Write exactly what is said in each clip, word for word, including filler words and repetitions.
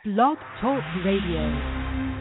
Blog Talk Radio.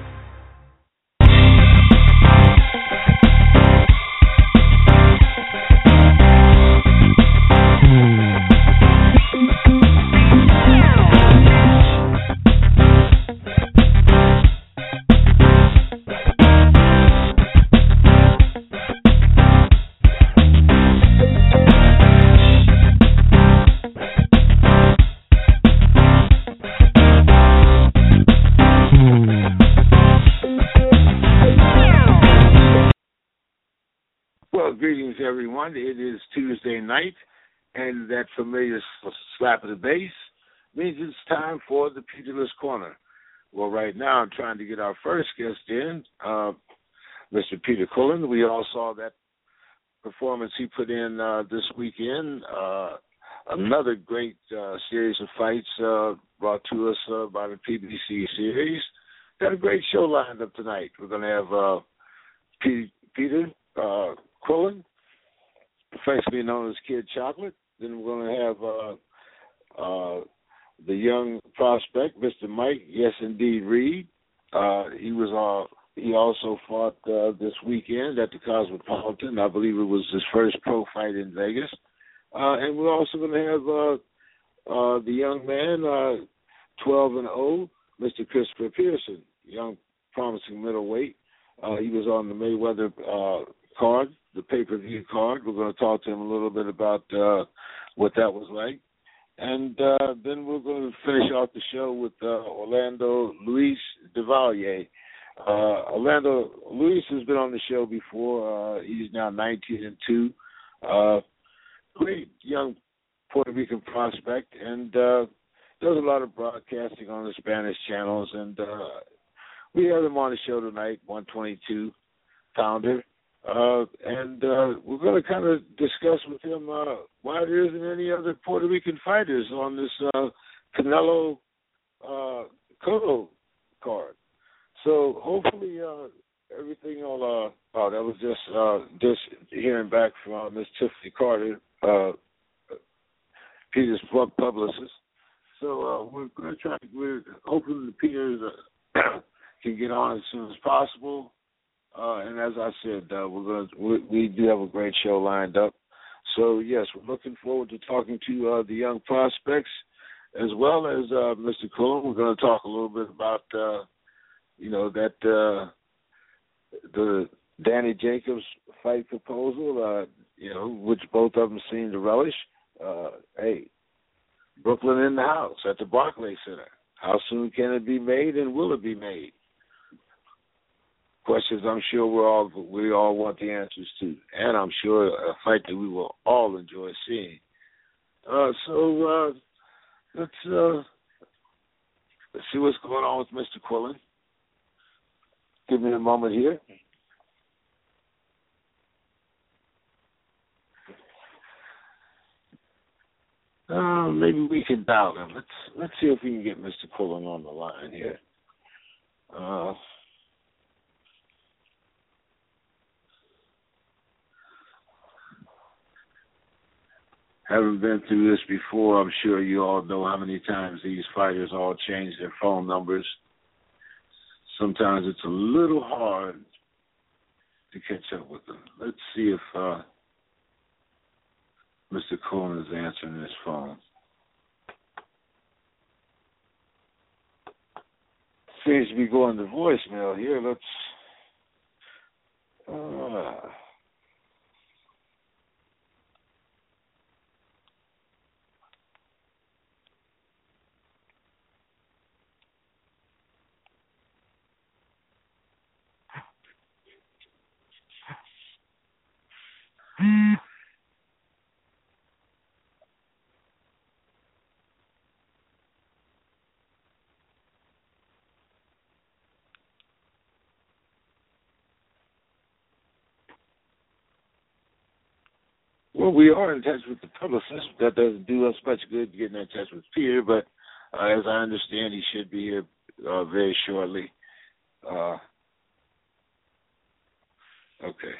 Greetings, everyone. It is Tuesday night, and that familiar slap of the bass means it's time for the Peterless Corner. Well, right now I'm trying to get our first guest in, uh, Mister Peter Cullen. We all saw that performance he put in uh, this weekend. Uh, another great uh, series of fights uh, brought to us uh, by the P B C series. Got a great show lined up tonight. We're going to have uh, P- Peter uh, Cullen, affectionately known as Kid Chocolate. Then we're going to have uh, uh, the young prospect, Mister Mike, yes indeed, Reed. Uh, he was uh, he also fought uh, this weekend at the Cosmopolitan. I believe it was his first pro fight in Vegas. Uh, and we're also going to have uh, uh, the young man, uh, twelve and oh, Mister Christopher Pearson, young promising middleweight. Uh, he was on the Mayweather uh, card, the pay-per-view card. We're going to talk to him a little bit about uh, what that was like. And uh, then we're going to finish off the show with uh, Orlando Luis Duvalier. Uh, Orlando Luis has been on the show before. Uh, he's now nineteen and two. Uh, great young Puerto Rican prospect, and uh, does a lot of broadcasting on the Spanish channels. And uh, we have him on the show tonight, one twenty-two pounder. Uh, and uh, we're going to kind of discuss with him uh, why there isn't any other Puerto Rican fighters on this uh, Canelo uh, Cotto card. So hopefully uh, everything will. Uh, oh, that was just uh, just hearing back from uh, Miss Tiffany Carter, uh, Peter's publicist. So uh, we're going to try. We're hoping the Peters uh, can get on as soon as possible. Uh, and as I said, uh, we're going to, we, we do have a great show lined up. So, yes, we're looking forward to talking to uh, the young prospects as well as uh, Mister Cullen. We're going to talk a little bit about, uh, you know, that uh, the Danny Jacobs fight proposal, uh, you know, which both of them seem to relish. Uh, hey, Brooklyn in the house at the Barclays Center. How soon can it be made, and will it be made? Questions I'm sure we all we all want the answers to, and I'm sure a fight that we will all enjoy seeing. Uh, so uh, let's uh, let's see what's going on with Mister Cullen. Give me a moment here. Uh, maybe we can dial him. Let's let's see if we can get Mister Cullen on the line here. Uh, Haven't been through this before. I'm sure you all know how many times these fighters all change their phone numbers. Sometimes it's a little hard to catch up with them. Let's see if uh, Mister Cullen is answering his phone. Seems to be going to voicemail here. Let's... Uh, Well, we are in touch with the publicist. That doesn't do us much good getting in touch with Peter, but uh, as I understand, he should be here uh, very shortly. Uh, okay.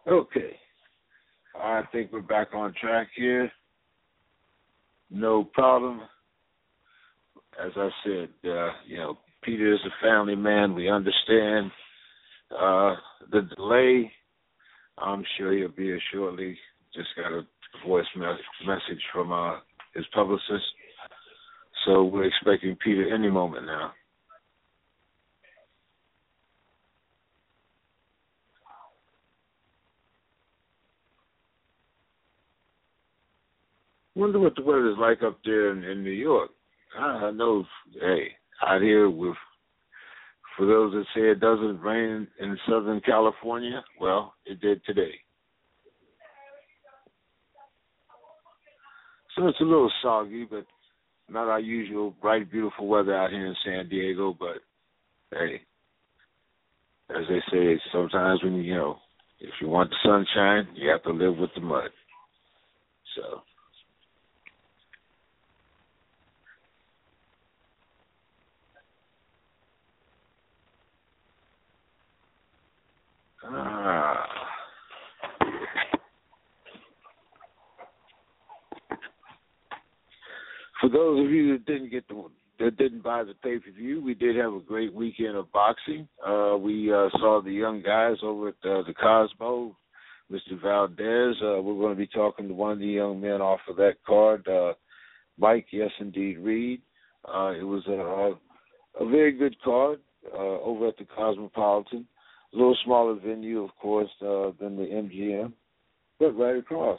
Okay. I think we're back on track here. No problem. As I said, uh, you know, Peter is a family man. We understand uh, the delay. I'm sure he'll be here shortly. Just got a voice me- message from uh, his publicist. So we're expecting Peter any moment now. Wonder what the weather's like up there in, in New York. I, I know, hey, out here with, for those that say it doesn't rain in Southern California, well, it did today. So it's a little soggy, but not our usual bright, beautiful weather out here in San Diego. But, hey, as they say, sometimes when, you know, if you want the sunshine, you have to live with the mud. So. Ah. For those of you that didn't get the that didn't buy the pay per view, we did have a great weekend of boxing. Uh, we uh, saw the young guys over at uh, the Cosmo, Mister Valdez. Uh, we're going to be talking to one of the young men off of that card, uh, Mike. Yes, indeed, Reed. Uh, it was a, a very good card uh, over at the Cosmopolitan. A little smaller venue, of course, uh, than the M G M, but right across.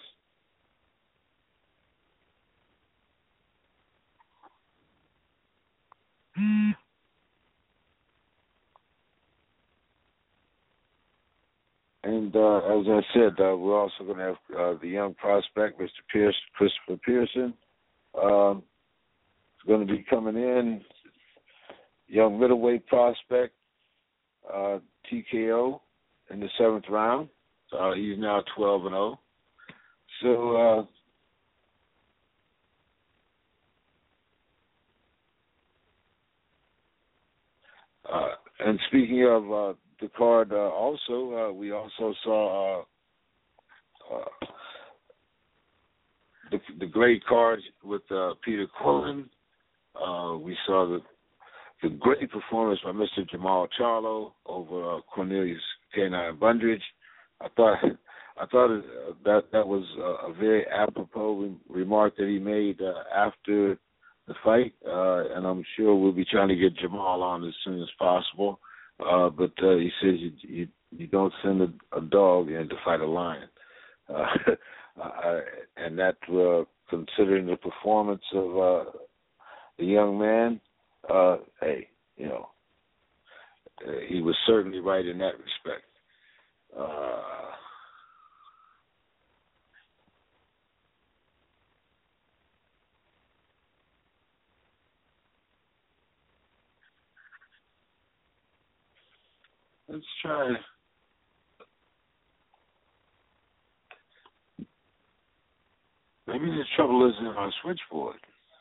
And uh, as I said, uh, we're also going to have uh, the young prospect, Mister Pierce, Christopher Pearson. Um, is going to be coming in. Young middleweight prospect, uh, T K O in the seventh round. Uh, he's now twelve and oh. So, uh, uh, and speaking of uh, the card, uh, also, uh, we also saw uh, uh, the, the great card with uh, Peter Quillen. Uh, we saw the the great performance by Mister Jamal Charlo over uh, Cornelius K nine Bundridge. I thought I thought it, uh, that that was uh, a very apropos re- remark that he made uh, after the fight, uh, and I'm sure we'll be trying to get Jamal on as soon as possible. Uh, but uh, he says you, you you don't send a, a dog in to fight a lion, uh, uh, and that uh, considering the performance of uh, the young man. Uh, hey, you know, uh, he was certainly right in that respect. Uh, let's try. Maybe the trouble is in our switchboard.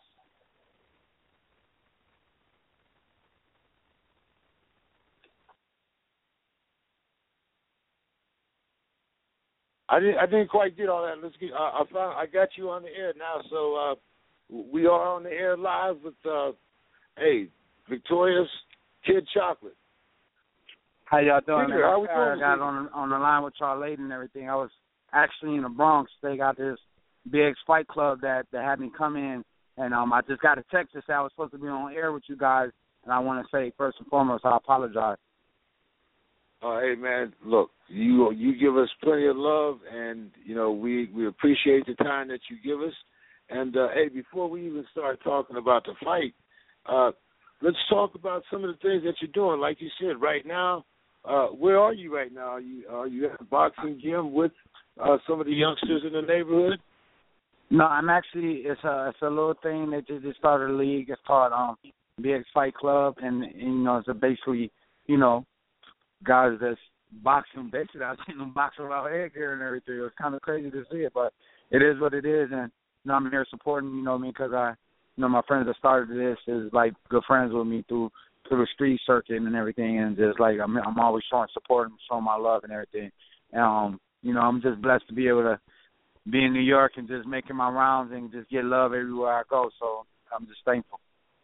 I didn't. I didn't quite get all that. Let's get. I, I found. I got you on the air now. So uh, we are on the air live with. Uh, hey, Victoria's Kid Chocolate. How y'all doing? Peter, how we doing? I got on on the line with y'all lady and everything. I was actually in the Bronx. They got this B X Fight Club that, that had me come in, and um, I just got a text to say I was supposed to be on air with you guys, and I want to say first and foremost I apologize. Uh, hey man, look, you you give us plenty of love, and you know we, we appreciate the time that you give us. And uh, hey, before we even start talking about the fight, uh, let's talk about some of the things that you're doing. Like you said, right now, uh, where are you right now? Are you are you at the boxing gym with uh, some of the youngsters in the neighborhood? No, I'm actually it's a it's a little thing that just just started a league. It's called um, B X Fight Club, and, and you know it's a basically you know. guys that's boxing basically I've seen them box around here and everything. It was kind of crazy to see it, but it is what it is. And you know, I'm here supporting, you know, me because I, you know, my friends that started this is like good friends with me through through the street circuit and everything. And just like I'm, I'm always showing support and showing my love and everything. And, um, you know, I'm just blessed to be able to be in New York and just making my rounds and just get love everywhere I go. So I'm just thankful.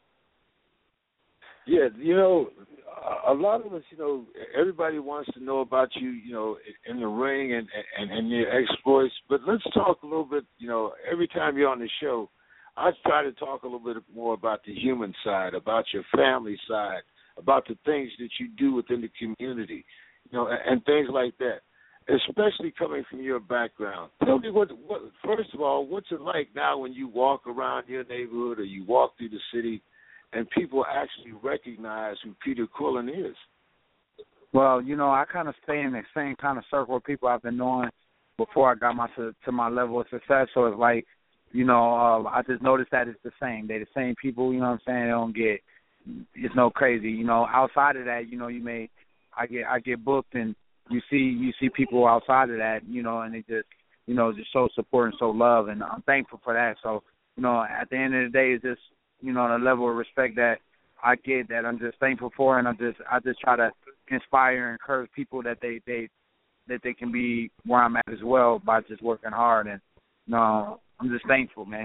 Yeah, you know, a lot of us, you know, everybody wants to know about you, you know, in the ring and, and, and your exploits. But let's talk a little bit, you know, every time you're on the show, I try to talk a little bit more about the human side, about your family side, about the things that you do within the community, you know, and, and things like that, especially coming from your background. Tell me, what, what, first of all, what's it like now when you walk around your neighborhood or you walk through the city and people actually recognize who Peter Quillen is? Well, you know, I kind of stay in the same kind of circle of people I've been knowing before I got my to, to my level of success. So it's like, you know, uh, I just noticed that it's the same. They're the same people, you know what I'm saying? They don't get, it's no crazy. You know, outside of that, you know, you may, I get I get booked and you see you see people outside of that, you know, and they just, you know, just show support and show love, and I'm thankful for that. So, you know, at the end of the day, it's just, you know, the level of respect that I get that I'm just thankful for, and I just I just try to inspire and encourage people that they, they that they can be where I'm at as well by just working hard. And you know, I'm just thankful, man.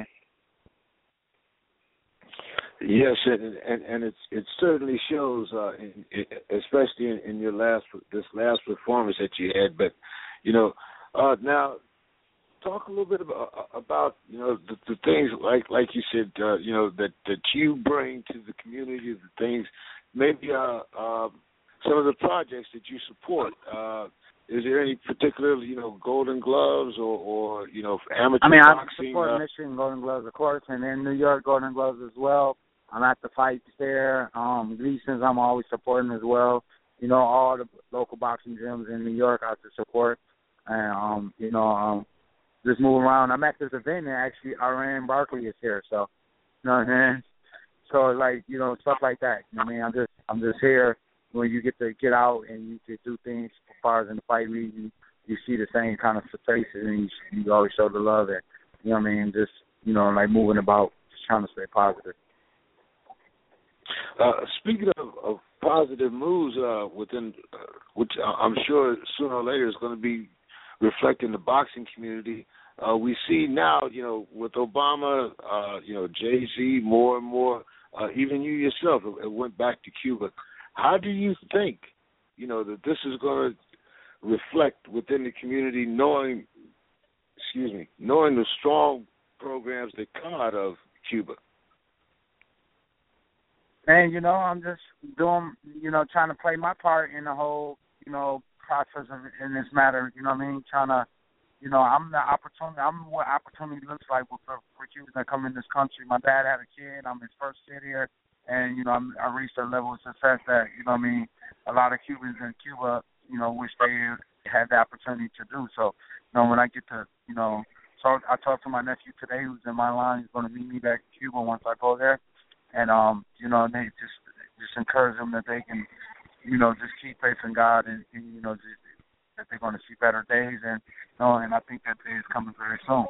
Yes, and and, and it's, it certainly shows, uh, in, especially in, in your last this last performance that you had. But you know, uh, now talk a little bit about, about you know the, the things like like you said, uh, you know that, that you bring to the community, the things maybe uh, uh, some of the projects that you support. Uh, Is there any particular, you know, Golden Gloves or, or you know, amateur I mean, boxing? I support uh, Michigan Golden Gloves, of course, and in New York Golden Gloves as well. I'm at the fights there. Um, Gleason's I'm always supporting as well. You know, all the local boxing gyms in New York I have to support. And, um, you know, um, just moving around. I'm at this event and actually Iran Barkley is here, so, you know what I'm saying? So, like, you know, stuff like that. You know what I mean? I'm just, I'm just here. When you get to get out and you can do things as far as in the fight league, you, you see the same kind of faces, and you, you always show the love and, you know what I mean, just, you know, like moving about, just trying to stay positive. Uh, speaking of, of positive moves uh, within, uh, which I'm sure sooner or later is going to be reflecting the boxing community, uh, we see now, you know, with Obama, uh, you know, Jay-Z, more and more, uh, even you yourself, it, it went back to Cuba. How do you think, you know, that this is going to reflect within the community, knowing, excuse me, knowing the strong programs that come out of Cuba? And, you know, I'm just doing, you know, trying to play my part in the whole, you know, process of, in this matter, you know what I mean? Trying to, you know, I'm the opportunity, I'm what opportunity looks like for, for Cubans that come in this country. My dad had a kid. I'm his first kid here. And, you know, I'm, I reached a level of success that, you know what I mean, a lot of Cubans in Cuba, you know, wish they had the opportunity to do. So, you know, when I get to, you know, so I talked to my nephew today who's in my line. He's going to meet me back in Cuba once I go there. And, um, you know, they just just encourage them that they can, you know, just keep faith in God and, and you know, just, that they're going to see better days. And, you know, and I think that day is coming very soon.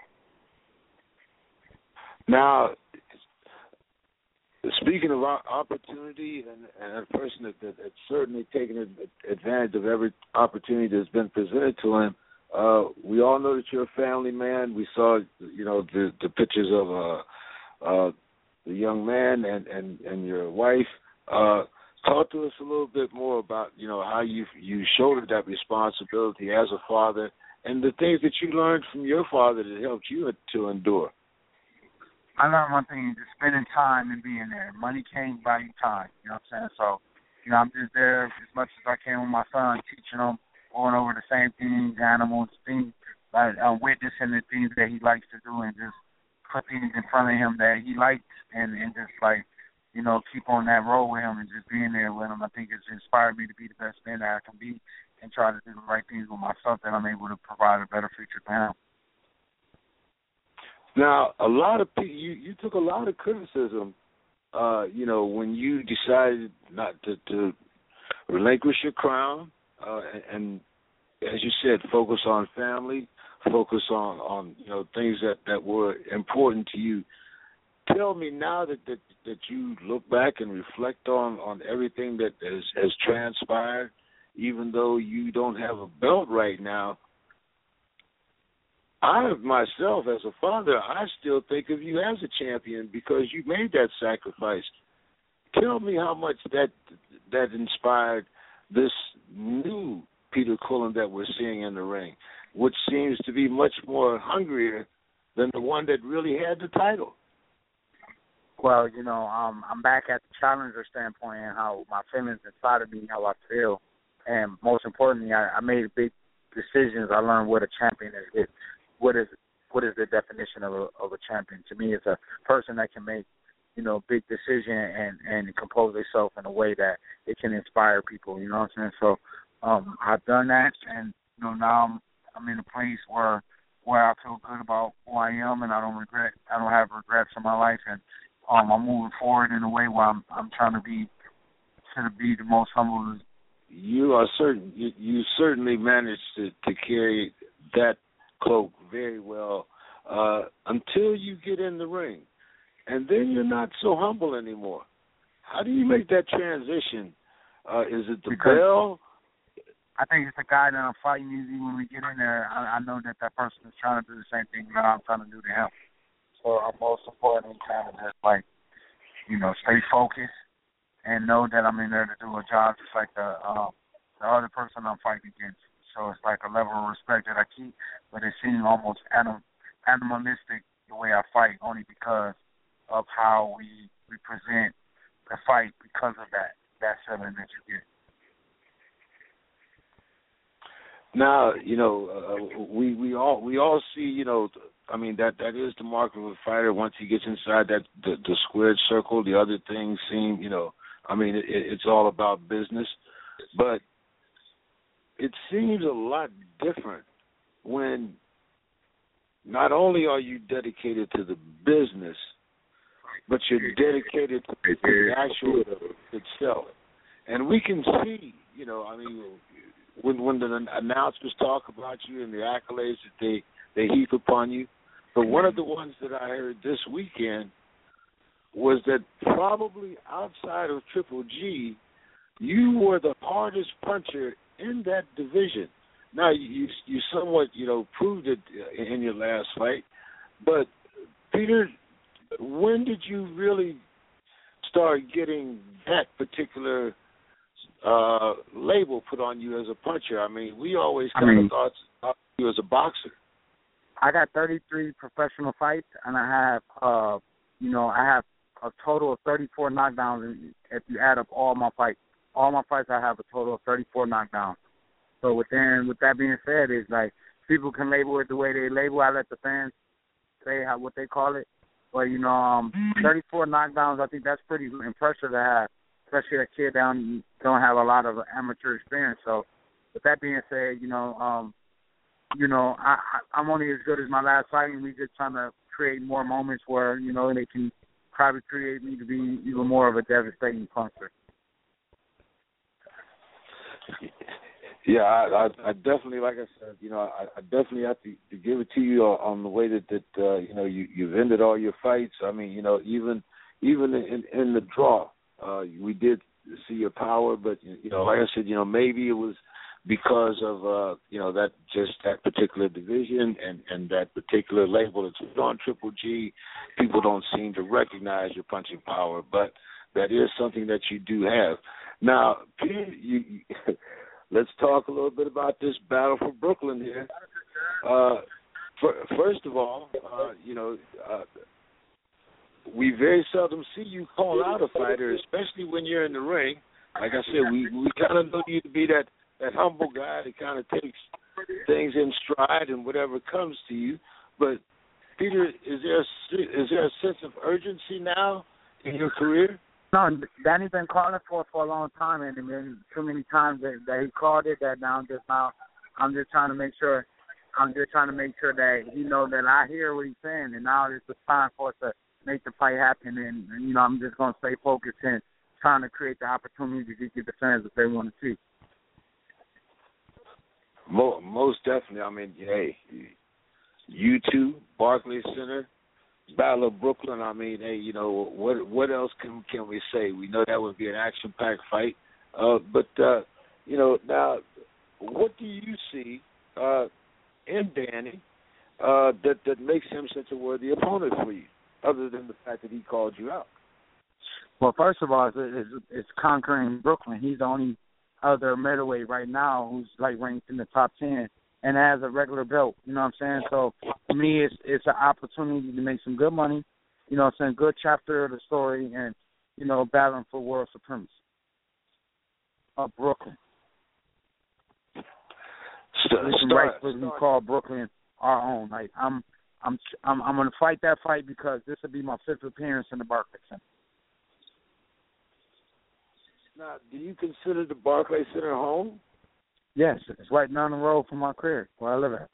Now, speaking of opportunity and, and a person that, that, that's certainly taken advantage of every opportunity that's been presented to him, uh, we all know that you're a family man. We saw, you know, the, the pictures of uh, uh, the young man and, and, and your wife. Uh, talk to us a little bit more about, you know, how you you shouldered that responsibility as a father and the things that you learned from your father that helped you to endure. I learned one thing, just spending time and being there. Money can't buy you time, you know what I'm saying? So, you know, I'm just there as much as I can with my son, teaching him, going over the same things, animals, things, like uh, witnessing the things that he likes to do and just put things in front of him that he likes and, and just, like, you know, keep on that road with him and just being there with him. I think it's inspired me to be the best man that I can be and try to do the right things with myself that I'm able to provide a better future for him. Now, a lot of people, you, you took a lot of criticism, uh, you know, when you decided not to, to relinquish your crown uh, and, and, as you said, focus on family, focus on, on you know, things that, that were important to you. Tell me now that, that, that you look back and reflect on, on everything that has, has transpired, even though you don't have a belt right now, I myself, as a father, I still think of you as a champion because you made that sacrifice. Tell me how much that that inspired this new Peter Quillen that we're seeing in the ring, which seems to be much more hungrier than the one that really had the title. Well, you know, um, I'm back at the challenger standpoint and how my feelings inside of me, how I feel. And most importantly, I, I made big decisions. I learned what a champion is. It, what is what is the definition of a, of a champion? To me, it's a person that can make, you know, big decision and, and compose themselves in a way that it can inspire people, you know what I'm saying? So um, I've done that, and, you know, now I'm, I'm in a place where where I feel good about who I am, and I don't regret, I don't have regrets in my life, and um, I'm moving forward in a way where I'm, I'm trying to be, to be the most humble. You are certain, you, you certainly managed to, to carry that cloak very well uh, until you get in the ring. And then you're not so humble anymore. How do you make that transition? Uh, is it the because bell? I think it's the guy that I'm fighting. Usually when we get in there, I, I know that that person is trying to do the same thing that I'm trying to do to him. So I'm most importantly trying to just, like, you know, stay focused and know that I'm in there to do a job just like the, uh, the other person I'm fighting against. So it's like a level of respect that I keep, but it seems almost anim- animalistic the way I fight, only because of how we, we present the fight because of that, that feeling that you get. Now, you know, uh, we we all we all see, you know, I mean that that is the mark of a fighter. Once he gets inside that the, the squared circle, the other things seem, you know, I mean it, it's all about business. But it seems a lot different when not only are you dedicated to the business, but you're dedicated to the actual itself. And we can see, you know, I mean, when when the announcers talk about you and the accolades that they, they heap upon you, but one of the ones that I heard this weekend was that probably outside of Triple G, you were the hardest puncher in that division. Now, you you somewhat, you know, proved it in your last fight, but Peter, when did you really start getting that particular uh, label put on you as a puncher? I mean, we always kind I mean, of thought, thought you as a boxer. I got thirty-three professional fights, and I have, uh, you know, I have a total of thirty-four knockdowns. If you add up all my fights, all my fights, I have a total of thirty-four knockdowns. So within, with that being said, it's like people can label it the way they label. I let the fans say how, what they call it. But, you know, um, thirty-four knockdowns, I think that's pretty impressive to have, especially a kid that don't have a lot of amateur experience. So with that being said, you know, um, you know, I, I, I'm only as good as my last fight, and we just trying to create more moments where, you know, they can probably create me to be even more of a devastating puncher. Yeah, I, I, I definitely, like I said, you know, I, I definitely have to, to give it to you on the way that, that uh, you know, you, you've ended all your fights. I mean, you know, even even in, in the draw, uh, we did see your power, but, you know, like I said, you know, maybe it was because of, uh, you know, that just that particular division and, and that particular label that's on Triple G, people don't seem to recognize your punching power, but that is something that you do have. Now, Peter, you, you let's talk a little bit about this battle for Brooklyn here. Uh, for, first of all, uh, you know, uh, we very seldom see you call out a fighter, especially when you're in the ring. Like I said, we, we kind of know you to be that, that humble guy that kind of takes things in stride and whatever comes to you. But, Peter, is there a, is there a sense of urgency now in your career? No, Danny's been calling for it for a long time, and then too many times that, that he called it that now I'm just now I'm just trying to make sure I'm just trying to make sure that he knows that I hear what he's saying, and now it's the time for us to make the fight happen. And, and you know, I'm just gonna stay focused and trying to create the opportunity to get the fans that they want to see. Most definitely. I mean, hey, you two, Barclays Center, Battle of Brooklyn. I mean, hey, you know, what what else can can we say? We know that would be an action-packed fight. Uh, but, uh, you know, now, what do you see uh, in Danny uh, that that makes him such a worthy opponent for you, other than the fact that he called you out? Well, first of all, it's, it's, it's conquering Brooklyn. He's the only other middleweight right now who's like ranked in the top ten and has a regular belt. You know what I'm saying? So for me, it's it's an opportunity to make some good money. You know what I'm saying? Good chapter of the story, and you know, battling for world supremacy of Brooklyn. Start, we can rightfully call Brooklyn our own. Like I'm, I'm, I'm, I'm going to fight that fight because this will be my fifth appearance in the Barclays Center. Now, do you consider the Barclays Center home? Yes, it's right down the road from my crib where I live at.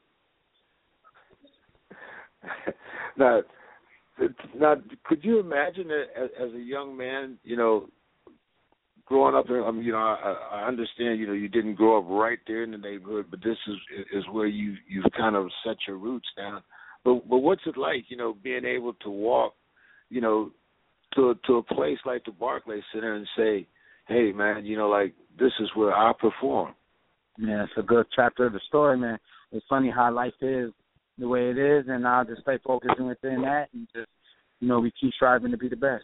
now, now, could you imagine that as, as a young man, you know, growing up there? I mean, you know, I, I understand, you know, you didn't grow up right there in the neighborhood, but this is is where you you've kind of set your roots down. But but what's it like, you know, being able to walk, you know, to to a place like the Barclays Center and say, hey, man, you know, like, this is where I perform. Yeah, it's a good chapter of the story, man. It's funny how life is the way it is, and I'll just stay focused within that and just, you know, we keep striving to be the best.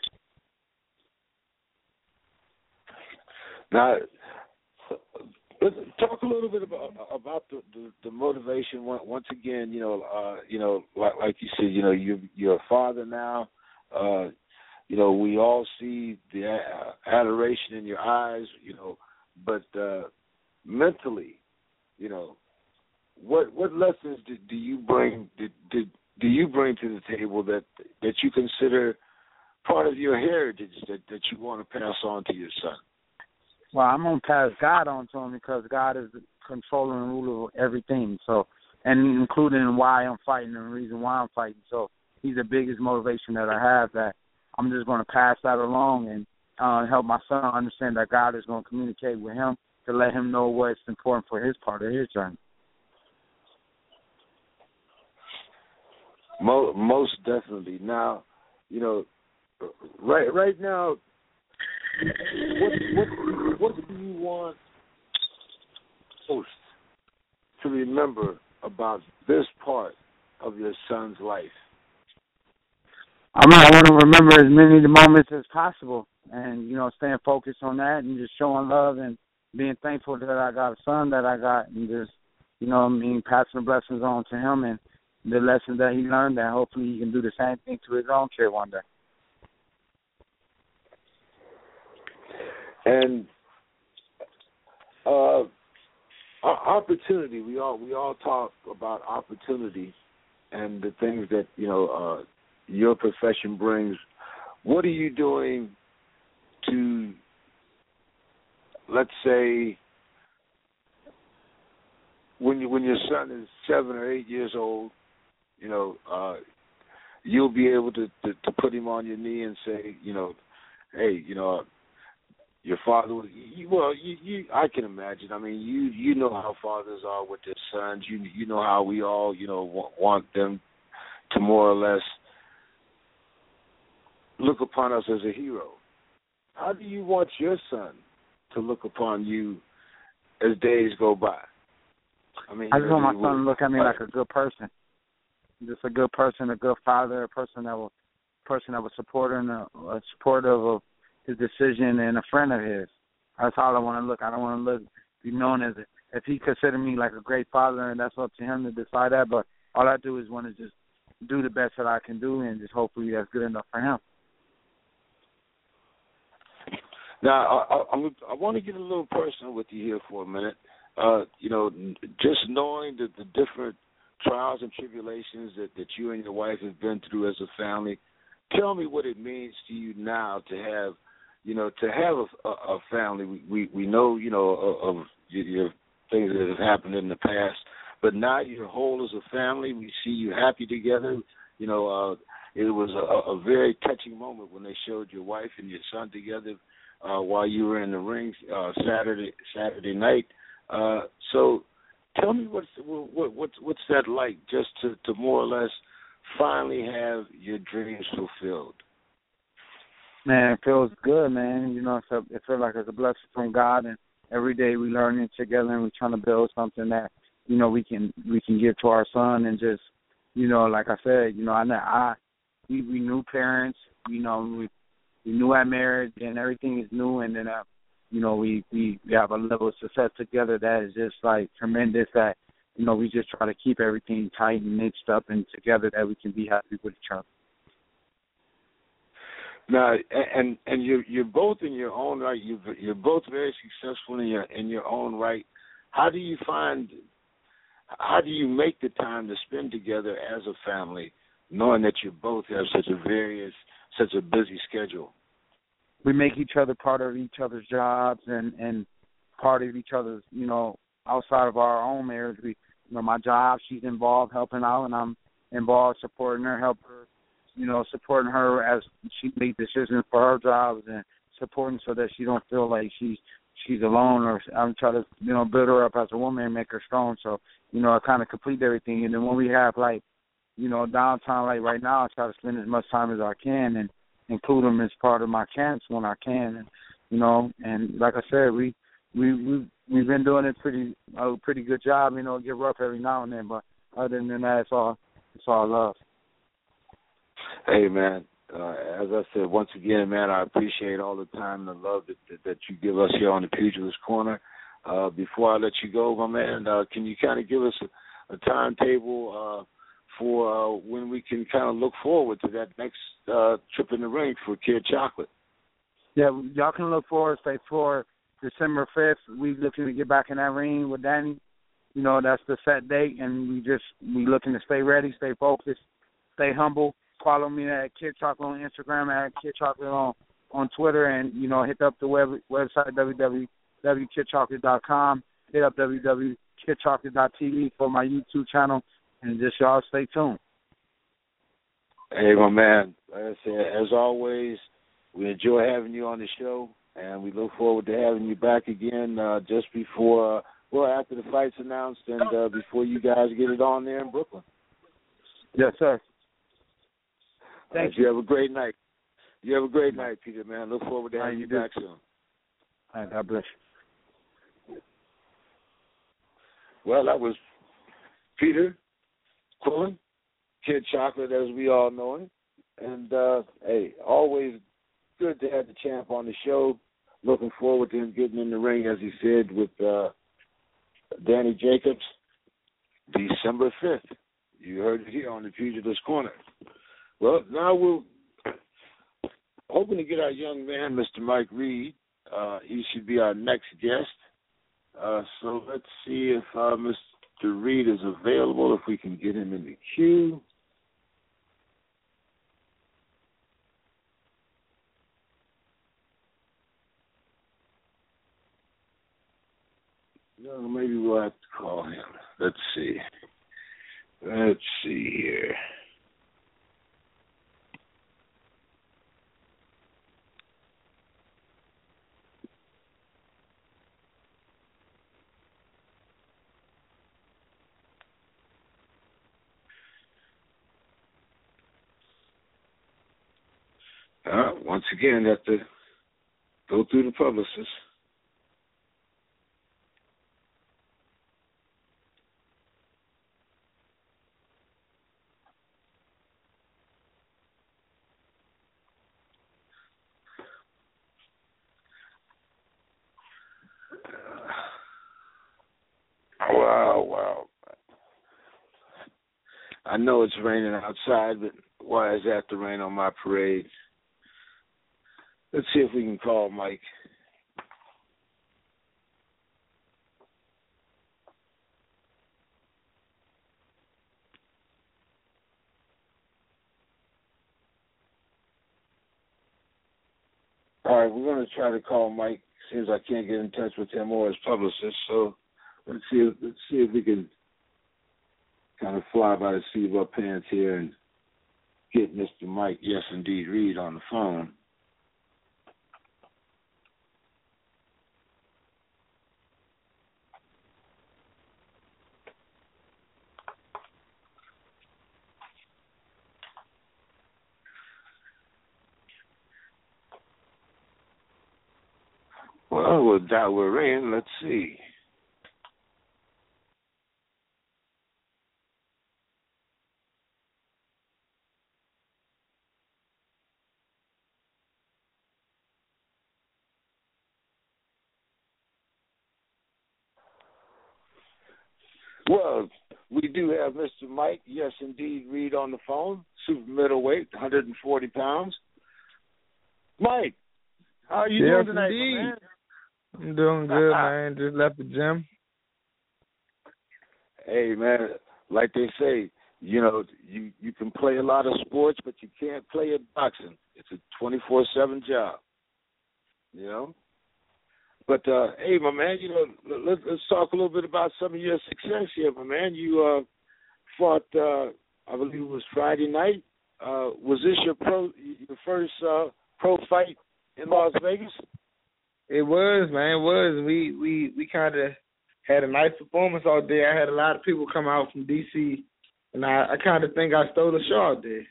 Now, talk a little bit about about the, the, the motivation. Once again, you know, uh, you know, like, like you said, you know, you you're a father now. Uh, You know, we all see the adoration in your eyes, you know, but uh, mentally, you know, what what lessons do, do you bring do, do, do you bring to the table that that you consider part of your heritage that, that you want to pass on to your son? Well, I'm gonna pass God on to him because God is the controller and ruler of everything. So, and including why I'm fighting and the reason why I'm fighting. So, he's the biggest motivation that I have. That I'm just going to pass that along and uh, help my son understand that God is going to communicate with him to let him know what's important for his part of his journey. Most definitely. Now, you know, right right now, what what what do you want most to remember about this part of your son's life? I mean, I want to remember as many of the moments as possible and, you know, staying focused on that and just showing love and being thankful that I got a son that I got and just, you know, I mean, passing the blessings on to him and the lessons that he learned, that hopefully he can do the same thing to his own kid one day. And uh, opportunity, we all we all talk about opportunity and the things that, you know, uh, your profession brings. What are you doing to, let's say, when you, when your son is seven or eight years old, you know, uh, you'll be able to, to, to put him on your knee and say, you know, hey, you know, your father was, you, well, you, you, I can imagine. I mean, you, you know how fathers are with their sons. You, you know how we all, you know, want, want them to more or less look upon us as a hero. How do you want your son to look upon you as days go by? I mean, I just want my son to would, look at me like a good person, just a good person, a good father, a person that will, person that was supporting, a, a supportive of his decision, and a friend of his. That's all I want to look. I don't want to look be known as a, if he considered me like a great father, and that's up to him to decide that. But all I do is want to just do the best that I can do, and just hopefully that's good enough for him. Now, I, I, I want to get a little personal with you here for a minute. Uh, you know, just knowing that the different trials and tribulations that, that you and your wife have been through as a family, tell me what it means to you now to have, you know, to have a, a, a family. We, we we know, you know, of, of your, your things that have happened in the past, but now you're whole as a family. We see you happy together. You know, uh, it was a, a very touching moment when they showed your wife and your son together uh, while you were in the ring uh, Saturday Saturday night. Uh, so, tell me what's what, what's what's that like, just to, to more or less finally have your dreams fulfilled? Man, it feels good, man. You know, it's a, it feels like it's a blessing from God, and every day we learning together and we're trying to build something that you know, we can we can give to our son, and just, you know, like I said, you know, I I we, we new parents, you know, we we new at marriage, and everything is new, and then uh, you know, we, we we have a level of success together that is just like tremendous. That, you know, we just try to keep everything tight and mixed up and together, that we can be happy with each other. Now, and and you're you're both in your own right. You you're both very successful in your in your own right. How do you find? How do you make the time to spend together as a family, knowing that you both have such a various, such a busy schedule? We make each other part of each other's jobs, and and part of each other's, you know, outside of our own marriage. We, you know, my job, she's involved helping out, and I'm involved supporting her, help her. You know, supporting her as she makes decisions for her jobs, and supporting so that she don't feel like she's she's alone, or I'm trying to, you know, build her up as a woman and make her strong. So, you know, I kind of complete everything. And then when we have, like, you know, downtime, like right now, I try to spend as much time as I can and include them as part of my camps when I can. And, you know, and like I said, we we we we've been doing it pretty a pretty good job. You know, get rough every now and then, but other than that, it's all it's all love. Hey, man, uh, as I said, once again, man, I appreciate all the time and the love that, that, that you give us here on the Pugilist Corner. Uh, before I let you go, my man, uh, can you kind of give us a, a timetable uh, for uh, when we can kind of look forward to that next uh, trip in the ring for Kid Chocolate? Yeah, y'all can look forward, stay for December fifth. We looking to get back in that ring with Danny. You know, that's the set date, and we just we looking to stay ready, stay focused, stay humble. Follow me at Kid Chocolate on Instagram, at Kid Chocolate on, on Twitter, and, you know, hit up the web, website, w w w dot kid chocolate dot com. Hit up w w w dot kid chocolate dot t v for my YouTube channel, and just y'all stay tuned. Hey, my man, like I said, as always, we enjoy having you on the show, and we look forward to having you back again uh, just before, uh, well, after the fight's announced and uh, before you guys get it on there in Brooklyn. Yes, sir. Thank right, you. You have a great night. You have a great night, Peter, man. Look forward to having you, you back soon. All right, God bless you. Well, that was Peter Quillen, Kid Chocolate, as we all know him. And, uh, hey, always good to have the champ on the show. Looking forward to him getting in the ring, as he said, with uh, Danny Jacobs, December fifth. You heard it here on the Pugilist Corner. Well, now we're hoping to get our young man, Mister Mike Reed. Uh, he should be our next guest. Uh, so let's see if uh, Mister Reed is available, if we can get him in the queue. No, maybe we'll have to call him. Let's see. Let's see here. Uh, once again, have to go through the publicist. Uh, wow, wow. I know it's raining outside, but why is that the rain on my parade? Let's see if we can call Mike. All right, we're going to try to call Mike. Seems I can't get in touch with him or his publicist, so let's see if, let's see if we can kind of fly by the seat of our pants here and get Mister Mike, yes, indeed, Reed on the phone. Well, with that we're in, let's see. Well, we do have Mister Mike, yes, indeed, Reed on the phone, super middleweight, one hundred forty pounds. Mike, how are you yes, doing tonight, indeed. man? I'm doing good, man. Just left the gym. Hey, man, like they say, you know, you, you can play a lot of sports, but you can't play at boxing. It's a twenty-four seven job, you know? But, uh, hey, my man, you know, let's, let's talk a little bit about some of your success here, my man. You uh, fought, uh, I believe it was Friday night. Uh, was this your pro, your first uh, pro fight in Las Vegas? It was, man. It was. We we, we kind of had a nice performance all day. I had a lot of people come out from D C, and I, I kind of think I stole the show all day.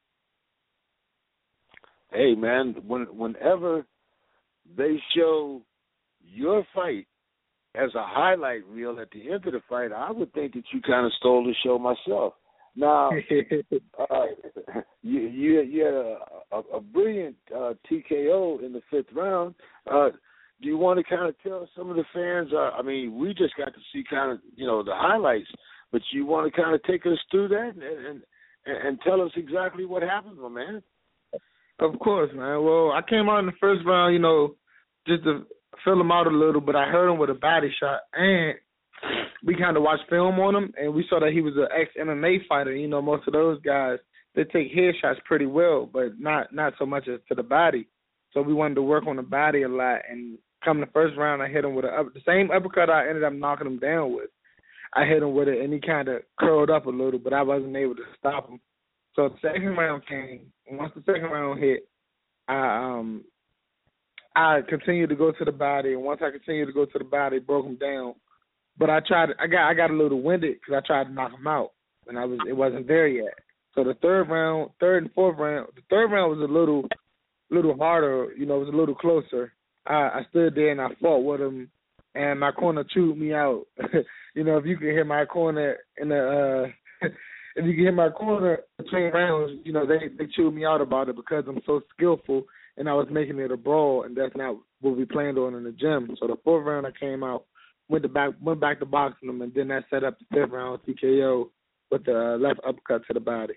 Hey, man, when, whenever they show your fight as a highlight reel at the end of the fight, I would think that you kind of stole the show myself. Now, uh, you, you you had a, a, a brilliant uh, T K O in the fifth round. Uh, do you want to kind of tell some of the fans? Uh, I mean, we just got to see kind of you know the highlights, but you want to kind of take us through that and and, and tell us exactly what happened, my man. Of course, man. Well, I came out in the first round, you know, just to fill him out a little, but I hurt him with a body shot, and we kind of watched film on him, and we saw that he was an ex-M M A fighter. You know, most of those guys, they take headshots pretty well, but not not so much as to the body. So we wanted to work on the body a lot, and come the first round, I hit him with a, the same uppercut I ended up knocking him down with. I hit him with it, and he kind of curled up a little, but I wasn't able to stop him. So the second round came, and once the second round hit, I um I continued to go to the body, and once I continued to go to the body, broke him down. But I tried. I got. I got a little winded because I tried to knock him out, and I was. It wasn't there yet. So the third round, third and fourth round, the third round was a little, little harder. You know, it was a little closer. I, I stood there and I fought with him, and my corner chewed me out. You know, if you can hear my corner in the, uh, if you can hear my corner between rounds, you know, they they chewed me out about it because I'm so skillful, and I was making it a brawl, and that's not what we planned on in the gym. So the fourth round, I came out. Went to back, went back to boxing him, and then that set up the fifth round T K O with the left uppercut to the body.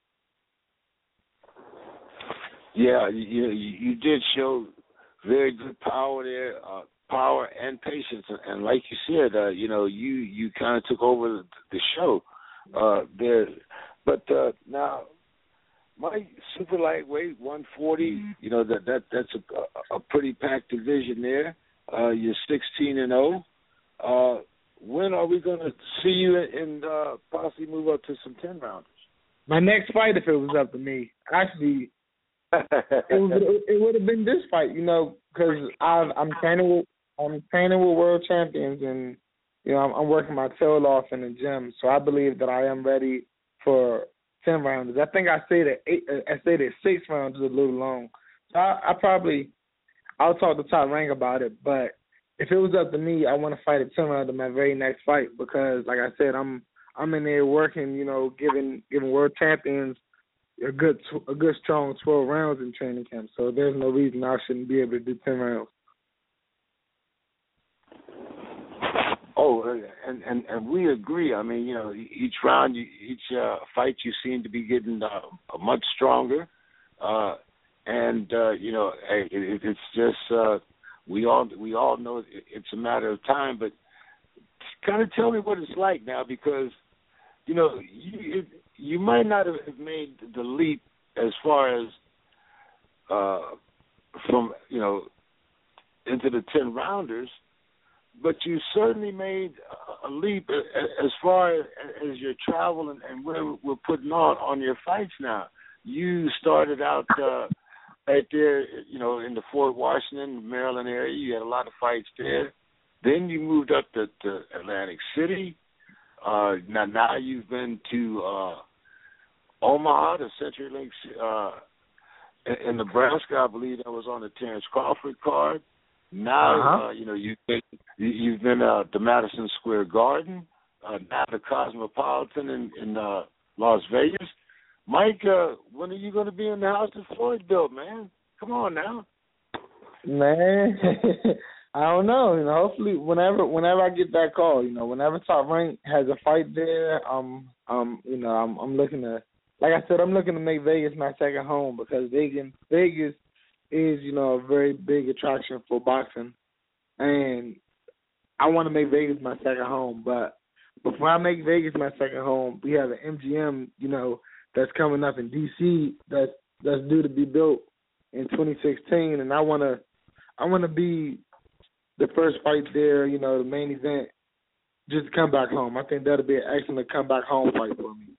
Yeah, you you did show very good power there, uh, power and patience, and, and like you said, uh, you know, you you kind of took over the, the show uh, there. But uh, now, my super lightweight, one forty, mm-hmm. you know that that that's a, a pretty packed division there. Uh, you're sixteen and zero. Uh, when are we going to see you and uh, possibly move up to some ten rounders? My next fight, if it was up to me, actually, it, was, it would have been this fight, you know, because I'm training with I'm training with world champions, and you know I'm, I'm working my tail off in the gym. So I believe that I am ready for ten rounders. I think I say that eight. I say that six rounds is a little long. So I, I probably I'll talk to Top Rank about it, but. If it was up to me, I want to fight a ten round in my very next fight because, like I said, I'm I'm in there working, you know, giving giving world champions a good a good strong twelve rounds in training camp. So there's no reason I shouldn't be able to do ten rounds. Oh, and and, and we agree. I mean, you know, each round, each uh, fight, you seem to be getting uh, much stronger, uh, and uh, you know, it, it's just. Uh, We all we all know it's a matter of time, but kind of tell me what it's like now because, you know, you you might not have made the leap as far as uh, from, you know, into the ten rounders, but you certainly made a leap as far as your travel and, and where we're putting on on your fights now. You started out uh, right there, you know, in the Fort Washington, Maryland area. You had a lot of fights there. Then you moved up to, to Atlantic City. Uh, now, now you've been to uh, Omaha, the CenturyLink uh, in, in Nebraska. I believe that was on the Terrence Crawford card. Now, uh-huh. uh, you know, you've been, you've been uh, to Madison Square Garden, uh, now the Cosmopolitan in, in uh, Las Vegas. Mike, uh, when are you going to be in the house that Floyd built, man? Come on now. Man, I don't know. You know, hopefully, whenever whenever I get that call, you know, whenever Top Rank has a fight there, um, um, you know, I'm I'm looking to, like I said, I'm looking to make Vegas my second home because Vegas Vegas is, you know, a very big attraction for boxing, and I want to make Vegas my second home. But before I make Vegas my second home, we have an M G M, you know, that's coming up in D C that's that's due to be built in twenty sixteen, and I wanna I wanna be the first fight there, you know, the main event, just to come back home. I think that'll be an excellent come back home fight for me.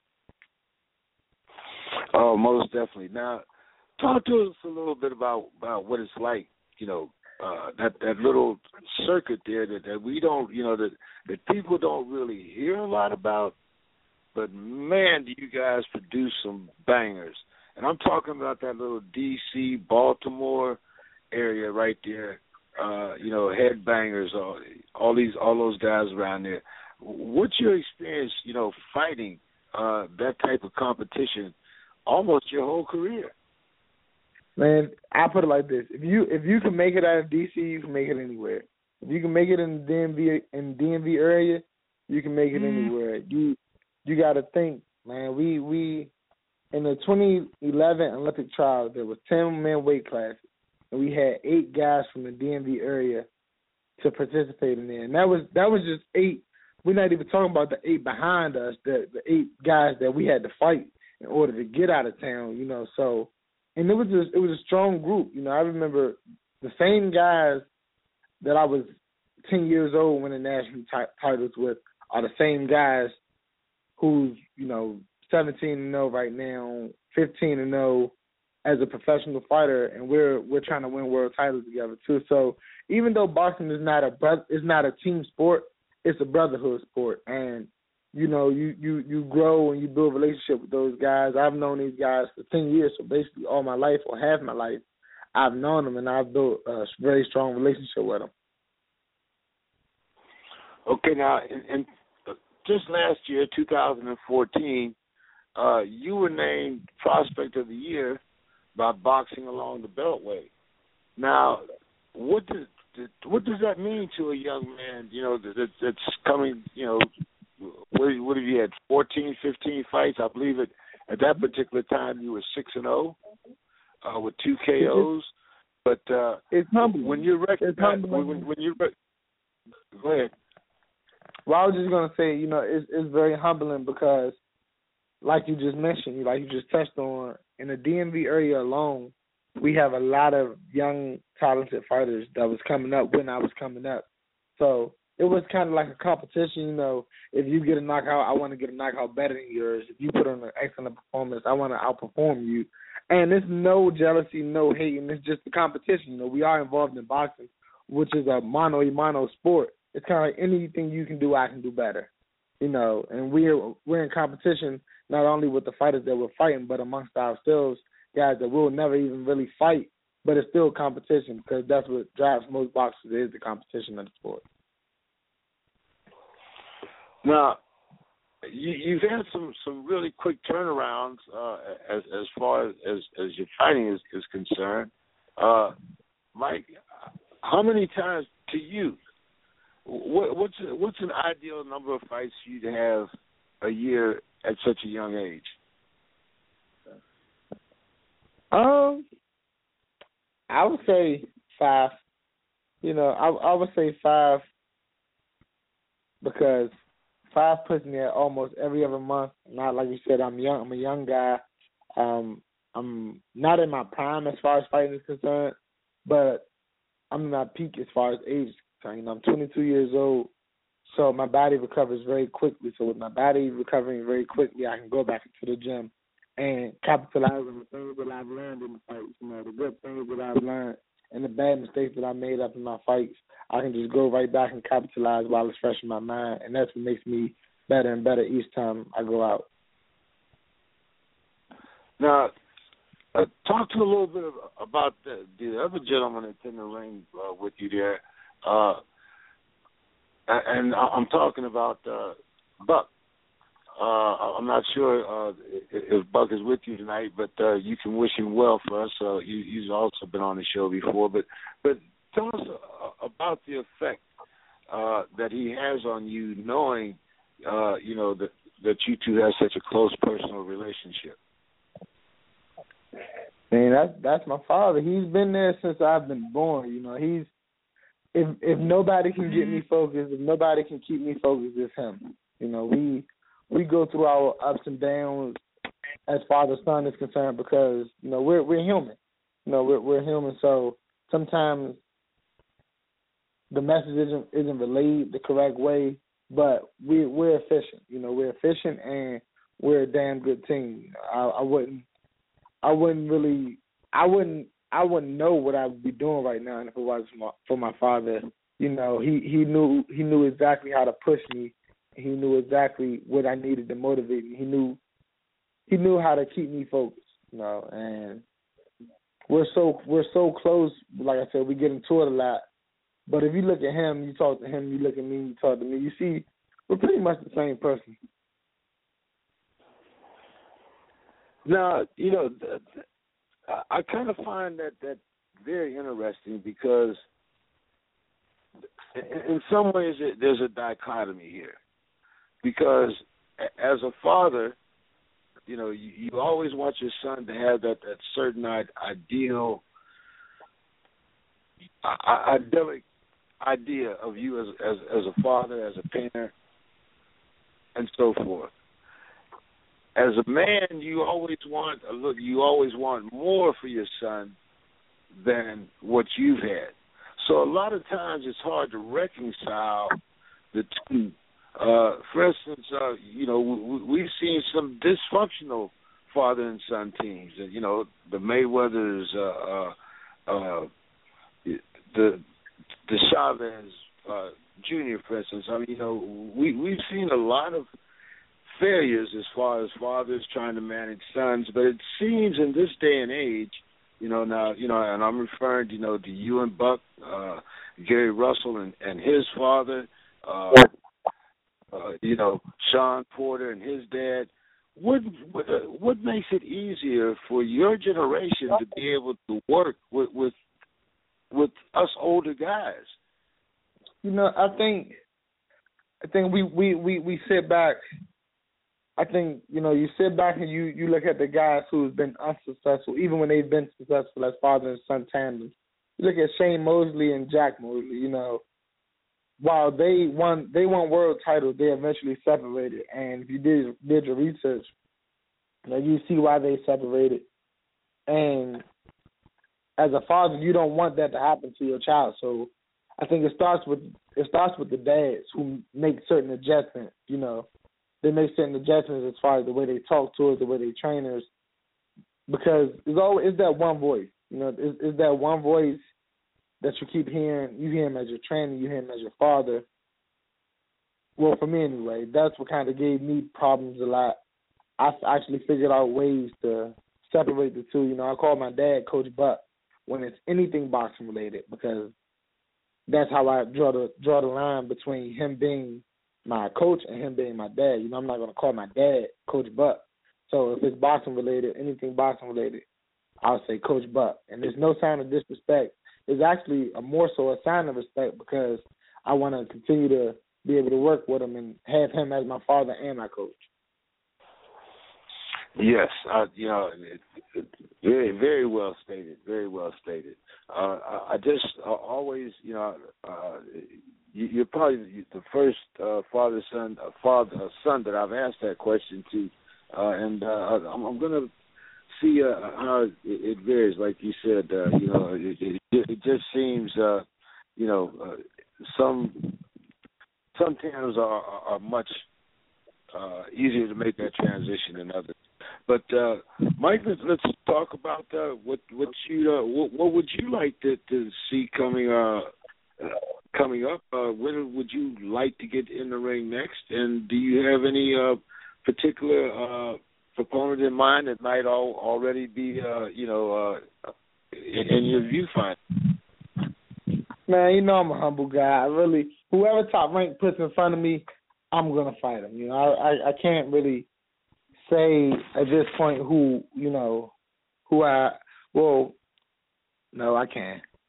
Oh, most definitely. Now, talk to us a little bit about, about what it's like, you know, uh, that that little circuit there that, that we don't, you know, that, that people don't really hear a lot about. But, man, do you guys produce some bangers. And I'm talking about that little D C, Baltimore area right there. Uh, you know, headbangers, all, all these, all those guys around there. What's your experience, you know, fighting uh, that type of competition almost your whole career? Man, I put it like this: if you if you can make it out of D C, you can make it anywhere. If you can make it in the D M V in D M V area, you can make it mm. anywhere. You you got to think, man. We we in the twenty eleven Olympic trials, there was ten man weight classes. And we had eight guys from the D M V area to participate in there. And that was that was just eight. We're not even talking about the eight behind us, the, the eight guys that we had to fight in order to get out of town, you know. So, and it was just, it was a strong group. You know, I remember the same guys that I was ten years old winning national t- titles with are the same guys who's, you know, seventeen and oh right now, fifteen and oh. As a professional fighter, and we're we're trying to win world titles together too. So even though boxing is not a bro- is not a team sport, it's a brotherhood sport, and you know you, you, you grow and you build a relationship with those guys. I've known these guys for ten years, so basically all my life or half my life, I've known them and I've built a very strong relationship with them. Okay, now and, and just last year, two thousand fourteen, uh, you were named Prospect of the Year by Boxing Along the Beltway. Now, what does what does that mean to a young man, you know, that, that's coming, you know, what, what have you had, fourteen, fifteen fights? I believe it, at that particular time you were six and oh uh, with two K Os. But uh, it's humbling. When you recognize, when, when, when you rec- go ahead. Well, I was just going to say, you know, it's, it's very humbling because, like you just mentioned, like you just touched on, in the D M V area alone, we have a lot of young, talented fighters that was coming up when I was coming up. So it was kind of like a competition, you know. If you get a knockout, I want to get a knockout better than yours. If you put on an excellent performance, I want to outperform you. And there's no jealousy, no hating. It's just a competition. You know, we are involved in boxing, which is a mano-a-mano sport. It's kind of like anything you can do, I can do better. You know, and we're we're in competition not only with the fighters that we're fighting, but amongst ourselves, guys that we'll never even really fight, but it's still competition because that's what drives most boxers is the competition of the sport. Now, you, you've had some, some really quick turnarounds uh, as as far as, as your fighting is, is concerned. Uh, Mike, how many times to you? What, what's what's an ideal number of fights for you to have a year at such a young age? Um, I would say five. You know, I I would say five because five puts me at almost every other month. Not like you said, I'm young. I'm a young guy. Um, I'm not in my prime as far as fighting is concerned, but I'm in my peak as far as age. You know, I'm twenty-two years old, so my body recovers very quickly. So with my body recovering very quickly, I can go back into the gym and capitalize on the things that I've learned in the fights. You know, the good things that I've learned and the bad mistakes that I made up in my fights. I can just go right back and capitalize while it's fresh in my mind, and that's what makes me better and better each time I go out. Now, uh, talk to a little bit of, about the, the other gentleman that's in the ring uh, with you there. Uh, and I'm talking about uh, Buck. Uh, I'm not sure uh, if Buck is with you tonight, but uh, you can wish him well for us. Uh, you, he's also been on the show before. But but tell us uh, about the effect uh, that he has on you, knowing, uh, you know, that that you two have such a close personal relationship. Man, that's that's my father. He's been there since I've been born. You know, he's if if nobody can get me focused, if nobody can keep me focused, it's him. You know, we we go through our ups and downs as father son is concerned because you know we're we're human. You know, we're we're human, so sometimes the message isn't isn't relayed the correct way, but we we're efficient. You know, we're efficient and we're a damn good team. I, I wouldn't I wouldn't really I wouldn't I wouldn't know what I would be doing right now if it wasn't for my, for my father. You know, he, he knew he knew exactly how to push me. He knew exactly what I needed to motivate me. He knew he knew how to keep me focused. You know, and we're so we're so close. Like I said, we get into it a lot. But if you look at him, you talk to him. You look at me, you talk to me. You see, we're pretty much the same person. Now, you know, I kind of find that, that very interesting because in some ways there's a dichotomy here. Because as a father, you know, you, you always want your son to have that, that certain ideal, idyllic idea of you as, as as a father, as a parent, and so forth. As a man, you always want a look. You always want more for your son than what you've had. So a lot of times it's hard to reconcile the two. Uh, for instance, uh, you know, we, we've seen some dysfunctional father and son teams. You know, the Mayweathers, uh, uh, uh, the the Chavez uh, Junior, for instance. I mean, you know, we we've seen a lot of failures as far as fathers trying to manage sons, but it seems in this day and age, you know, now, you know, and I'm referring, you know, to you and Buck, uh, Gary Russell and, and his father, uh, uh, you know, Sean Porter and his dad. What what, uh, what makes it easier for your generation to be able to work with with, with us older guys? You know, I think I think we, we, we, we sit back. I think, you know, you sit back and you, you look at the guys who's been unsuccessful, even when they've been successful as father and son tandems. You look at Shane Mosley and Jack Mosley, you know, while they won they won world titles, they eventually separated. And if you did did your research, you know, you see why they separated. And as a father, you don't want that to happen to your child. So I think it starts with it starts with the dads who make certain adjustments, you know. They make certain adjustments as far as the way they talk to us, the way they train us, because it's always it's that one voice. You know, it's, it's that one voice that you keep hearing. You hear him as your trainer, you hear him as your father. Well, for me anyway, that's what kind of gave me problems a lot. I actually figured out ways to separate the two. You know, I call my dad Coach Buck when it's anything boxing related, because that's how I draw the draw the line between him being my coach and him being my dad. You know, I'm not going to call my dad Coach Buck. So if it's boxing related, anything boxing related, I'll say Coach Buck. And there's no sign of disrespect. It's actually a more so a sign of respect, because I want to continue to be able to work with him and have him as my father and my coach. Yes, uh, you know, it, it, very, very well stated. Very well stated. Uh, I, I just uh, always, you know, uh, you, you're probably the first uh, father son uh, father uh, son that I've asked that question to, uh, and uh, I'm, I'm going to see uh, how it, it varies. Like you said, uh, you know, it, it, it just seems, uh, you know, uh, some some tandems are, are much uh, easier to make that transition than others. But uh, Mike, let's, let's talk about uh, what what you uh, what, what would you like to, to see coming uh, uh, coming up? Uh, when would you like to get in the ring next? And do you have any uh, particular uh, proponent in mind that might all, already be uh, you know uh, in, in your viewfinder? Man, you know I'm a humble guy. I really, whoever Top Rank puts in front of me, I'm gonna fight him. You know, I I, I can't really say at this point who, you know, who I, well, no, I can't.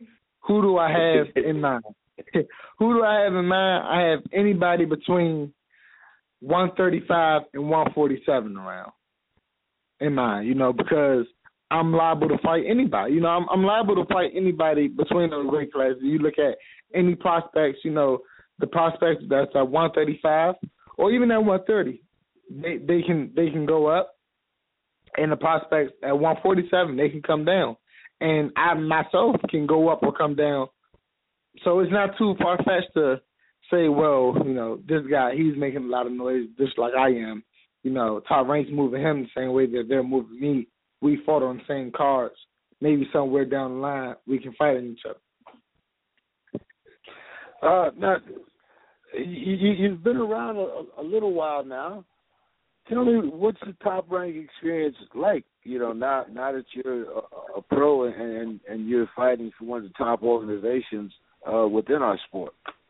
who do I have in mind? Who do I have in mind? I have anybody between one thirty-five and one forty-seven around in mind, you know, because I'm liable to fight anybody. You know, I'm, I'm liable to fight anybody between those weight classes. You look at any prospects, you know, the prospects that's at one thirty-five or even at one thirty, they they can they can go up, and the prospects at one forty-seven they can come down, and I myself can go up or come down. So it's not too far fetched to say, well, you know, this guy, he's making a lot of noise just like I am. You know, Top Rank's moving him the same way that they're moving me. We fought on the same cards. Maybe somewhere down the line we can fight each other. Uh, now, you, you've been around a, a little while now. Tell me, what's the Top Rank experience like? You know, now now that you're a, a pro and, and and you're fighting for one of the top organizations uh, within our sport.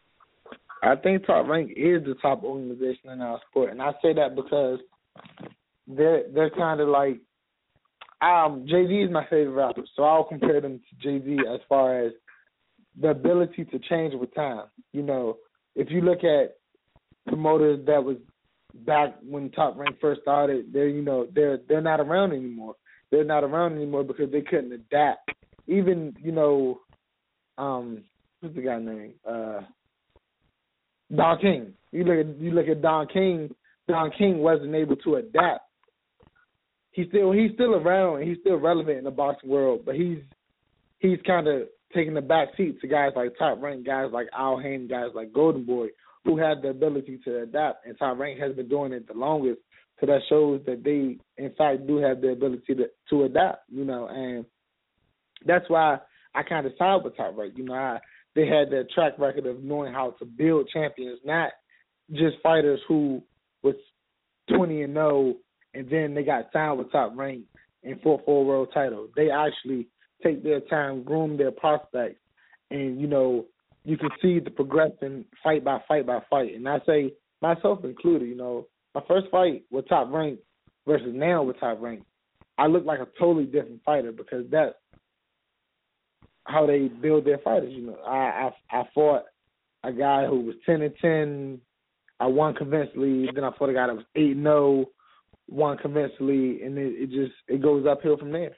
I think Top Rank is the top organization in our sport, and I say that because they're they're kind of like um, Jay-Z is my favorite rapper, so I'll compare them to Jay-Z as far as the ability to change with time. You know, if you look at promoters that was back when Top Rank first started, they're you know they're they're not around anymore. They're not around anymore because they couldn't adapt. Even you know, um, what's the guy's name? Uh, Don King. You look at you look at Don King. Don King wasn't able to adapt. He's still he's still around and he's still relevant in the boxing world, but he's he's kind of taking the back seat to guys like Top Rank, guys like Al Hain, guys like Golden Boy, who have the ability to adapt. And Top Rank has been doing it the longest, so that shows that they, in fact, do have the ability to to adapt. You know, and that's why I kind of side with Top Rank. You know, I, they had that track record of knowing how to build champions, not just fighters who was twenty and oh and then they got signed with Top Rank and fought for a world title. They actually take their time, groom their prospects, and, you know, you can see the progression fight by fight by fight. And I say, myself included, you know, my first fight with Top Rank versus now with Top Rank, I look like a totally different fighter because that's how they build their fighters. You know, I I, I fought a guy who was ten and ten. I won convincingly. Then I fought a guy that was eight and oh, won convincingly, and it, it just it goes uphill from there.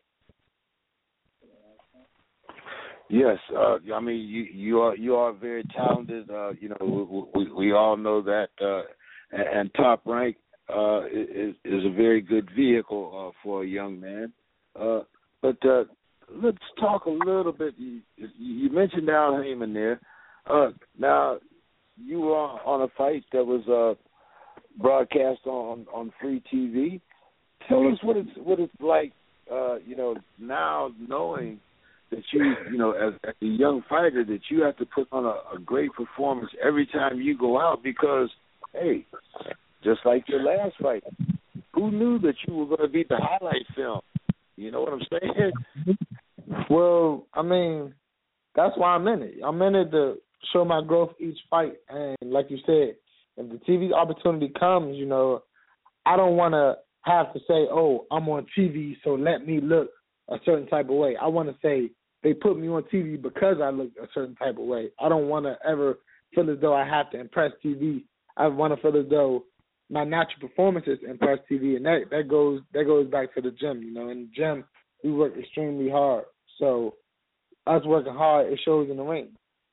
Yes, uh, I mean you you are you are very talented. Uh, you know, we, we we all know that, uh, and, and Top Rank uh, is is a very good vehicle uh, for a young man. Uh, but uh, let's talk a little bit. You, you mentioned Al Heyman there. Uh, now you were on a fight that was uh, broadcast on on free T V. Tell us what it's what it's like. Uh, you know, now knowing that you, you know, as, as a young fighter, that you have to put on a, a great performance every time you go out because, hey, just like your last fight, who knew that you were going to be the highlight film? You know what I'm saying? Well, I mean, that's why I'm in it. I'm in it to show my growth each fight. And like you said, if the T V opportunity comes, you know, I don't want to have to say, oh, I'm on T V, so let me look a certain type of way. I want to say they put me on T V because I look a certain type of way. I don't want to ever feel as though I have to impress T V. I want to feel as though my natural performances impress T V, and that, that goes that goes back to the gym. You know, in the gym we work extremely hard. So us working hard, it shows in the ring.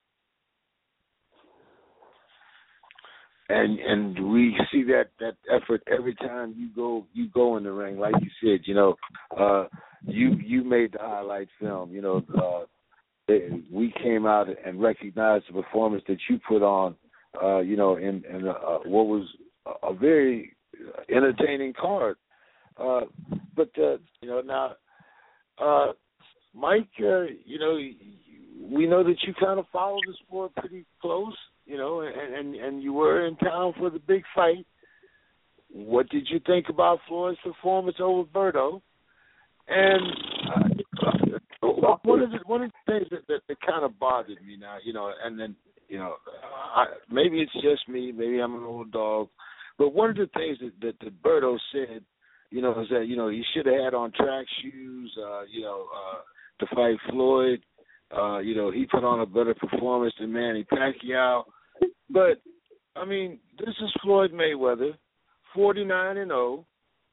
And and we see that, that effort every time you go you go in the ring. Like you said, you know, uh, you you made the highlight film. You know, uh, it, we came out and recognized the performance that you put on. Uh, you know, in, in uh, what was a very entertaining card. Uh, but uh, you know now, uh, Mike, uh, you know, we know that you kind of follow the sport pretty close. You know, and, and and you were in town for the big fight. What did you think about Floyd's performance over Berto? And uh, one of the one of the things that, that, that kind of bothered me now, you know, and then you know, I, maybe it's just me, maybe I'm an old dog, but one of the things that that, that Berto said, you know, is that you know he should have had on track shoes, uh, you know, uh, to fight Floyd. Uh, you know, he put on a better performance than Manny Pacquiao. But, I mean, this is Floyd Mayweather, forty-nine and oh.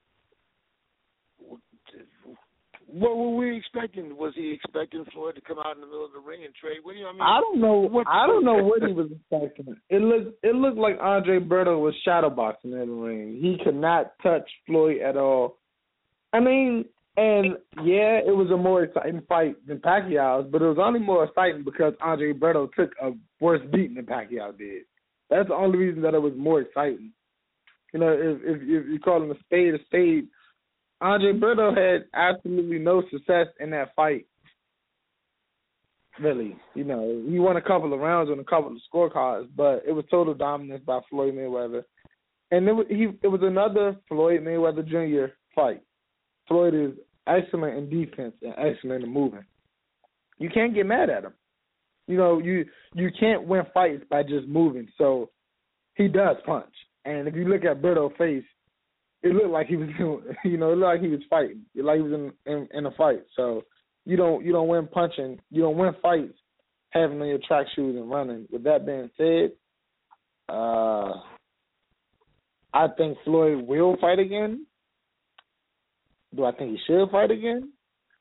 What were we expecting? Was he expecting Floyd to come out in the middle of the ring and trade with him? I mean, I don't know. What, I don't know what he was expecting. It looked it looked like Andre Berto was shadowboxing in the ring. He could not touch Floyd at all. I mean, and yeah, it was a more exciting fight than Pacquiao's, but it was only more exciting because Andre Berto took a worse beating than Pacquiao did. That's the only reason that it was more exciting. You know, if if, if you call him a spade a spade, Andre Berto had absolutely no success in that fight. Really, you know, he won a couple of rounds on a couple of scorecards, but it was total dominance by Floyd Mayweather. And it was, he, it was another Floyd Mayweather Junior fight. Floyd is excellent in defense and excellent in moving. You can't get mad at him. You know, you you can't win fights by just moving. So he does punch. And if you look at Berto's face, it looked like he was, you know, it looked like he was fighting. It looked like he was in, in in a fight. So you don't you don't win punching. You don't win fights having on your track shoes and running. With that being said, uh, I think Floyd will fight again. Do I think he should fight again?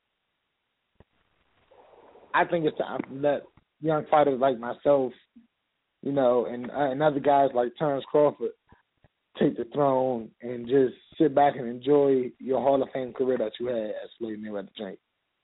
I think it's time to let young fighters like myself, you know, and uh, and other guys like Terrence Crawford take the throne and just sit back and enjoy your Hall of Fame career that you had as Floyd Mayweather Junior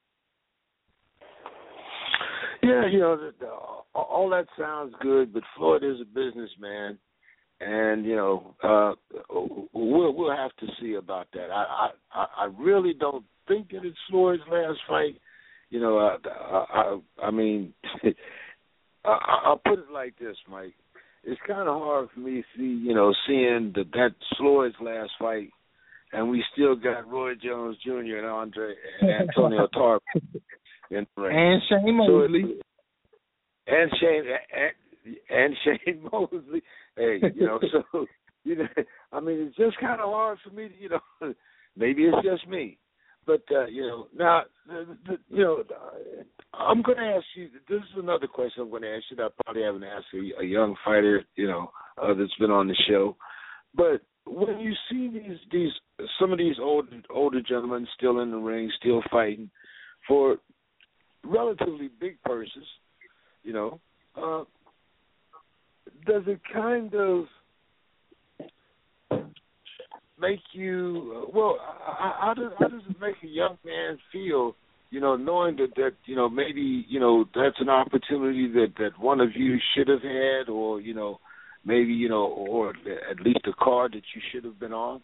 Yeah, you know, the, the, all that sounds good, but Floyd is a businessman, and you know, uh, we'll we'll have to see about that. I I, I really don't think that it's Floyd's last fight. You know, I I, I mean, I, I'll put it like this, Mike. It's kind of hard for me to see, you know, seeing that that's Floyd's last fight, and we still got Roy Jones Junior and Andre and Antonio Tarver in the ring. And Shane Mosley. So and Shane and, and Shane Mosley. Hey, you know, so you know, I mean, it's just kind of hard for me to, you know, maybe it's just me, but uh, you know, now, the, the, you know, I'm going to ask you. This is another question I'm going to ask you that I probably haven't asked a, a young fighter, you know, uh, that's been on the show. But when you see these these some of these older older gentlemen still in the ring, still fighting for relatively big purses, you know, uh, does it kind of make you? Uh, well, how does how does it make a young man feel? You know, knowing that, that, you know, maybe, you know, that's an opportunity that, that one of you should have had, or, you know, maybe, you know, or at least a card that you should have been on?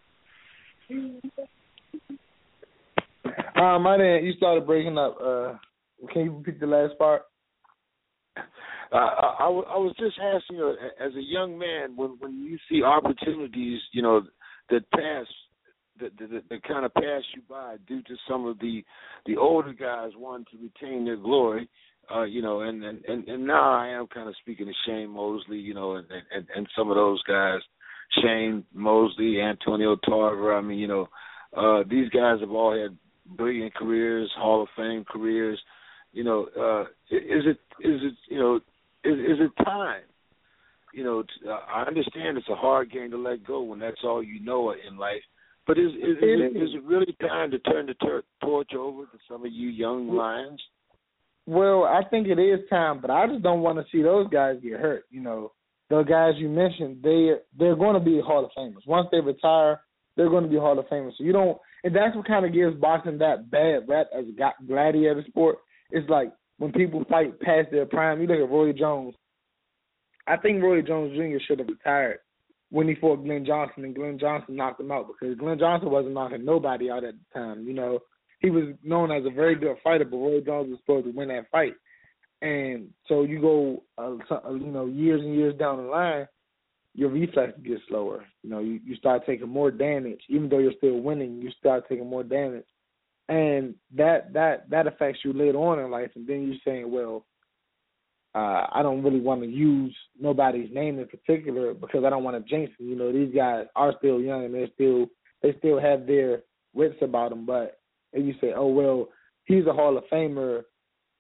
Um, I didn't, you started breaking up. Uh, can you repeat the last part? Uh, I, I, I was just asking, you, as a young man, when, when you see opportunities, you know, that pass, that, that, that kind of pass you by due to some of the, the older guys wanting to retain their glory, uh, you know, and, and, and, and now I am kind of speaking to Shane Mosley, you know, and, and, and some of those guys, Shane Mosley, Antonio Tarver. I mean, you know, uh, these guys have all had brilliant careers, Hall of Fame careers. You know, uh, is it is it you know is, is it time? You know, to, uh, I understand it's a hard game to let go when that's all you know in life. But is is, is, it, is it really time to turn the ter- torch over to some of you young lions? Well, I think it is time, but I just don't want to see those guys get hurt. You know, the guys you mentioned, they they're going to be Hall of Famers. Once they retire, they're going to be Hall of Famers. So you don't, and that's what kind of gives boxing that bad rap as a gladiator sport. It's like when people fight past their prime. You look at Roy Jones. I think Roy Jones Junior should have retired when he fought Glenn Johnson, and Glenn Johnson knocked him out because Glenn Johnson wasn't knocking nobody out at the time. You know, he was known as a very good fighter, but Roy Jones was supposed to win that fight. And so you go, uh, you know, years and years down the line, your reflexes get slower. You know, you, you start taking more damage. Even though you're still winning, you start taking more damage. And that that, that affects you later on in life. And then you're saying, well, Uh, I don't really want to use nobody's name in particular because I don't want to jinx them. You know, these guys are still young and they're still they still have their wits about them. But if you say, oh well, he's a Hall of Famer,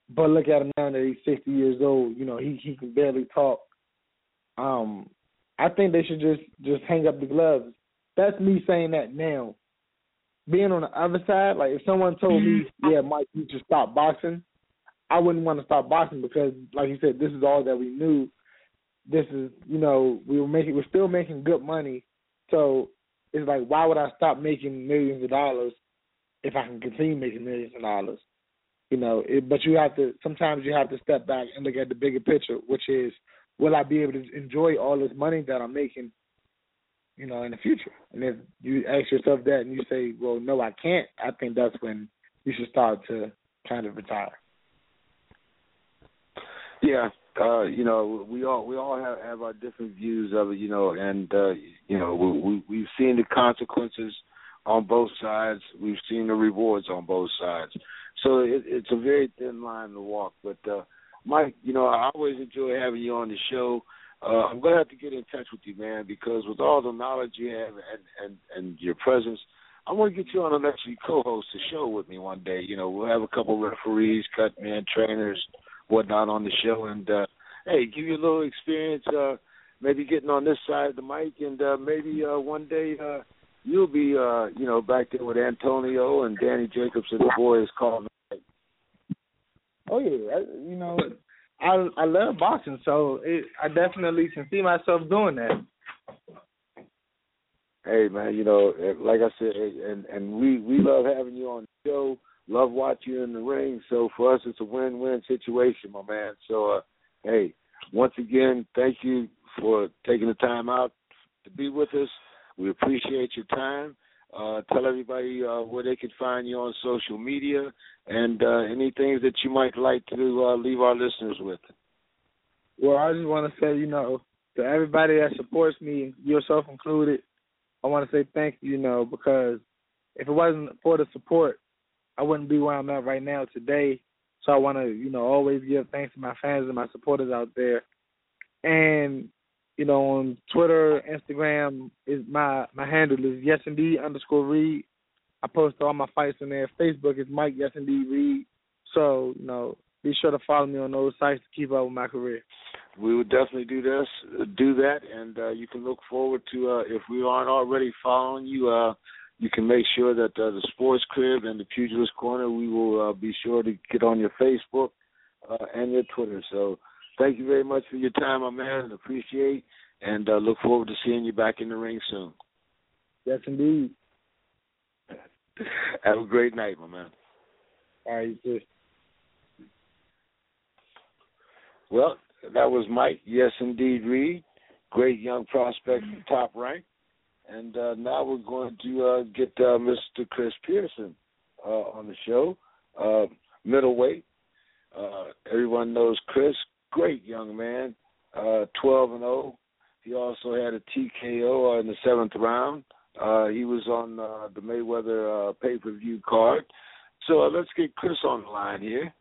But look at him now that he's sixty years old. You know, he he can barely talk. Um, I think they should just just hang up the gloves. That's me saying that now. Being on the other side, like if someone told me, yeah, Mike, you should stop boxing, I wouldn't want to stop boxing because, like you said, this is all that we knew. This is, you know, we were making, we're still making good money. So it's like, why would I stop making millions of dollars if I can continue making millions of dollars? You know, it, but you have to, sometimes you have to step back and look at the bigger picture, which is, will I be able to enjoy all this money that I'm making, you know, in the future? And if you ask yourself that and you say, well, no, I can't, I think that's when you should start to kind of retire. Yeah, uh, you know, we all we all have, have our different views of it, you know, and uh, you know, we, we we've seen the consequences on both sides. We've seen the rewards on both sides. So it, it's a very thin line to walk. But uh, Mike, you know, I always enjoy having you on the show. Uh, I'm gonna have to get in touch with you, man, because with all the knowledge you have and and, and your presence, I want to get you on and actually co-host the show with me one day. You know, we'll have a couple referees, cut men, trainers, whatnot on the show, and uh, hey, give you a little experience, uh, maybe getting on this side of the mic, and uh, maybe uh, one day uh, you'll be, uh, you know, back there with Antonio and Danny Jacobs and the boys calling. Oh yeah, I, you know, I I love boxing, so it, I definitely can see myself doing that. Hey man, you know, like I said, and and we we love having you on the show. Love watching you in the ring. So for us, it's a win-win situation, my man. So, uh, hey, once again, thank you for taking the time out to be with us. We appreciate your time. Uh, tell everybody uh, where they can find you on social media and uh, anything that you might like to uh, leave our listeners with. Well, I just want to say, you know, to everybody that supports me, yourself included, I want to say thank you, you know, because if it wasn't for the support, I wouldn't be where I'm at right now today. So I want to, you know, always give thanks to my fans and my supporters out there. And, you know, on Twitter, Instagram, is my, my handle is yes indeed underscore Reed. I post all my fights in there. Facebook is Mike Yes Indeed Reed. So, you know, be sure to follow me on those sites to keep up with my career. We would definitely do this, do that, and uh, you can look forward to, uh, if we aren't already following you, uh, you can make sure that uh, the Sports Crib and the Pugilist Corner, we will uh, be sure to get on your Facebook uh, and your Twitter. So thank you very much for your time, my man, and appreciate, and uh, look forward to seeing you back in the ring soon. Yes, indeed. Have a great night, my man. All right, you too. Well, that was Mike, Yes Indeed Reed, great young prospect from Top Rank. And uh, now we're going to uh, get uh, Mister Chris Pearson uh, on the show, uh, middleweight. Uh, everyone knows Chris, great young man, uh, twelve and oh. He also had a T K O in the seventh round. Uh, he was on uh, the Mayweather uh, pay-per-view card. So uh, let's get Chris on the line here.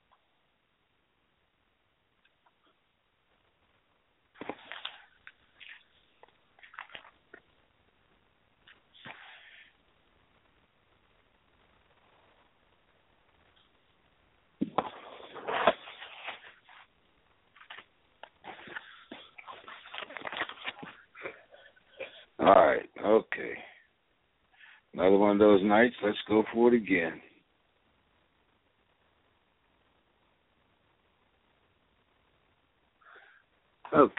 All right, okay. Another one of those nights. Let's go for it again. Okay.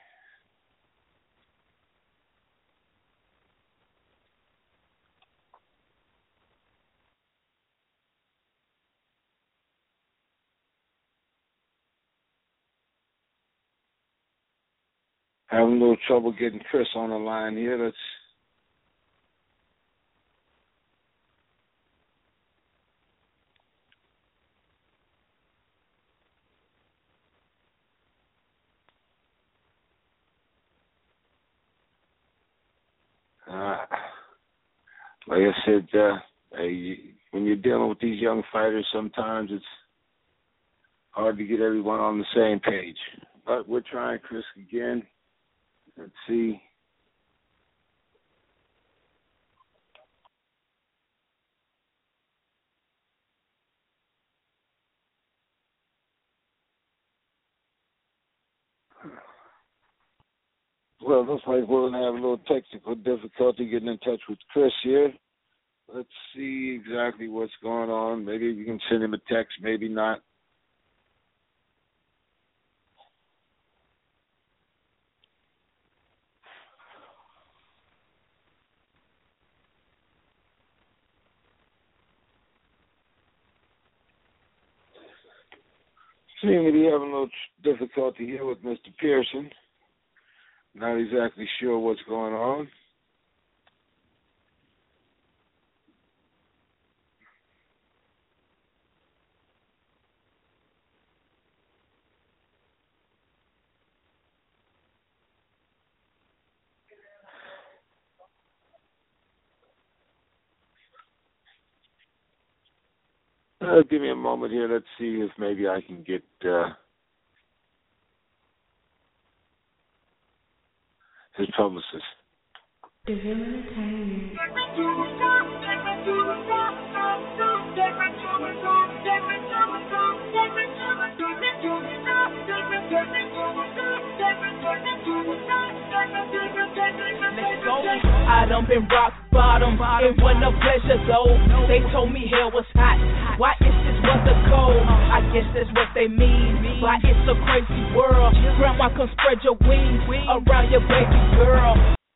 Having a little trouble getting Chris on the line here. Let's. Uh, like I said, uh, hey, when you're dealing with these young fighters, sometimes it's hard to get everyone on the same page. But we're trying Chris again. Let's see. Well, looks like we're going to have a little technical difficulty getting in touch with Chris here. Let's see exactly what's going on. Maybe we can send him a text, maybe not. Seem to be having a little difficulty here with Mister Pearson. Not exactly sure what's going on. Uh, give me a moment here. Let's see if maybe I can get uh, his publicist. I done been rock bottom, it wasn't a pleasure though. They told me hell was hot, why is this weather cold? I guess that's what they mean, why it's a crazy world. Grandma, come spread your wings around your baby girl.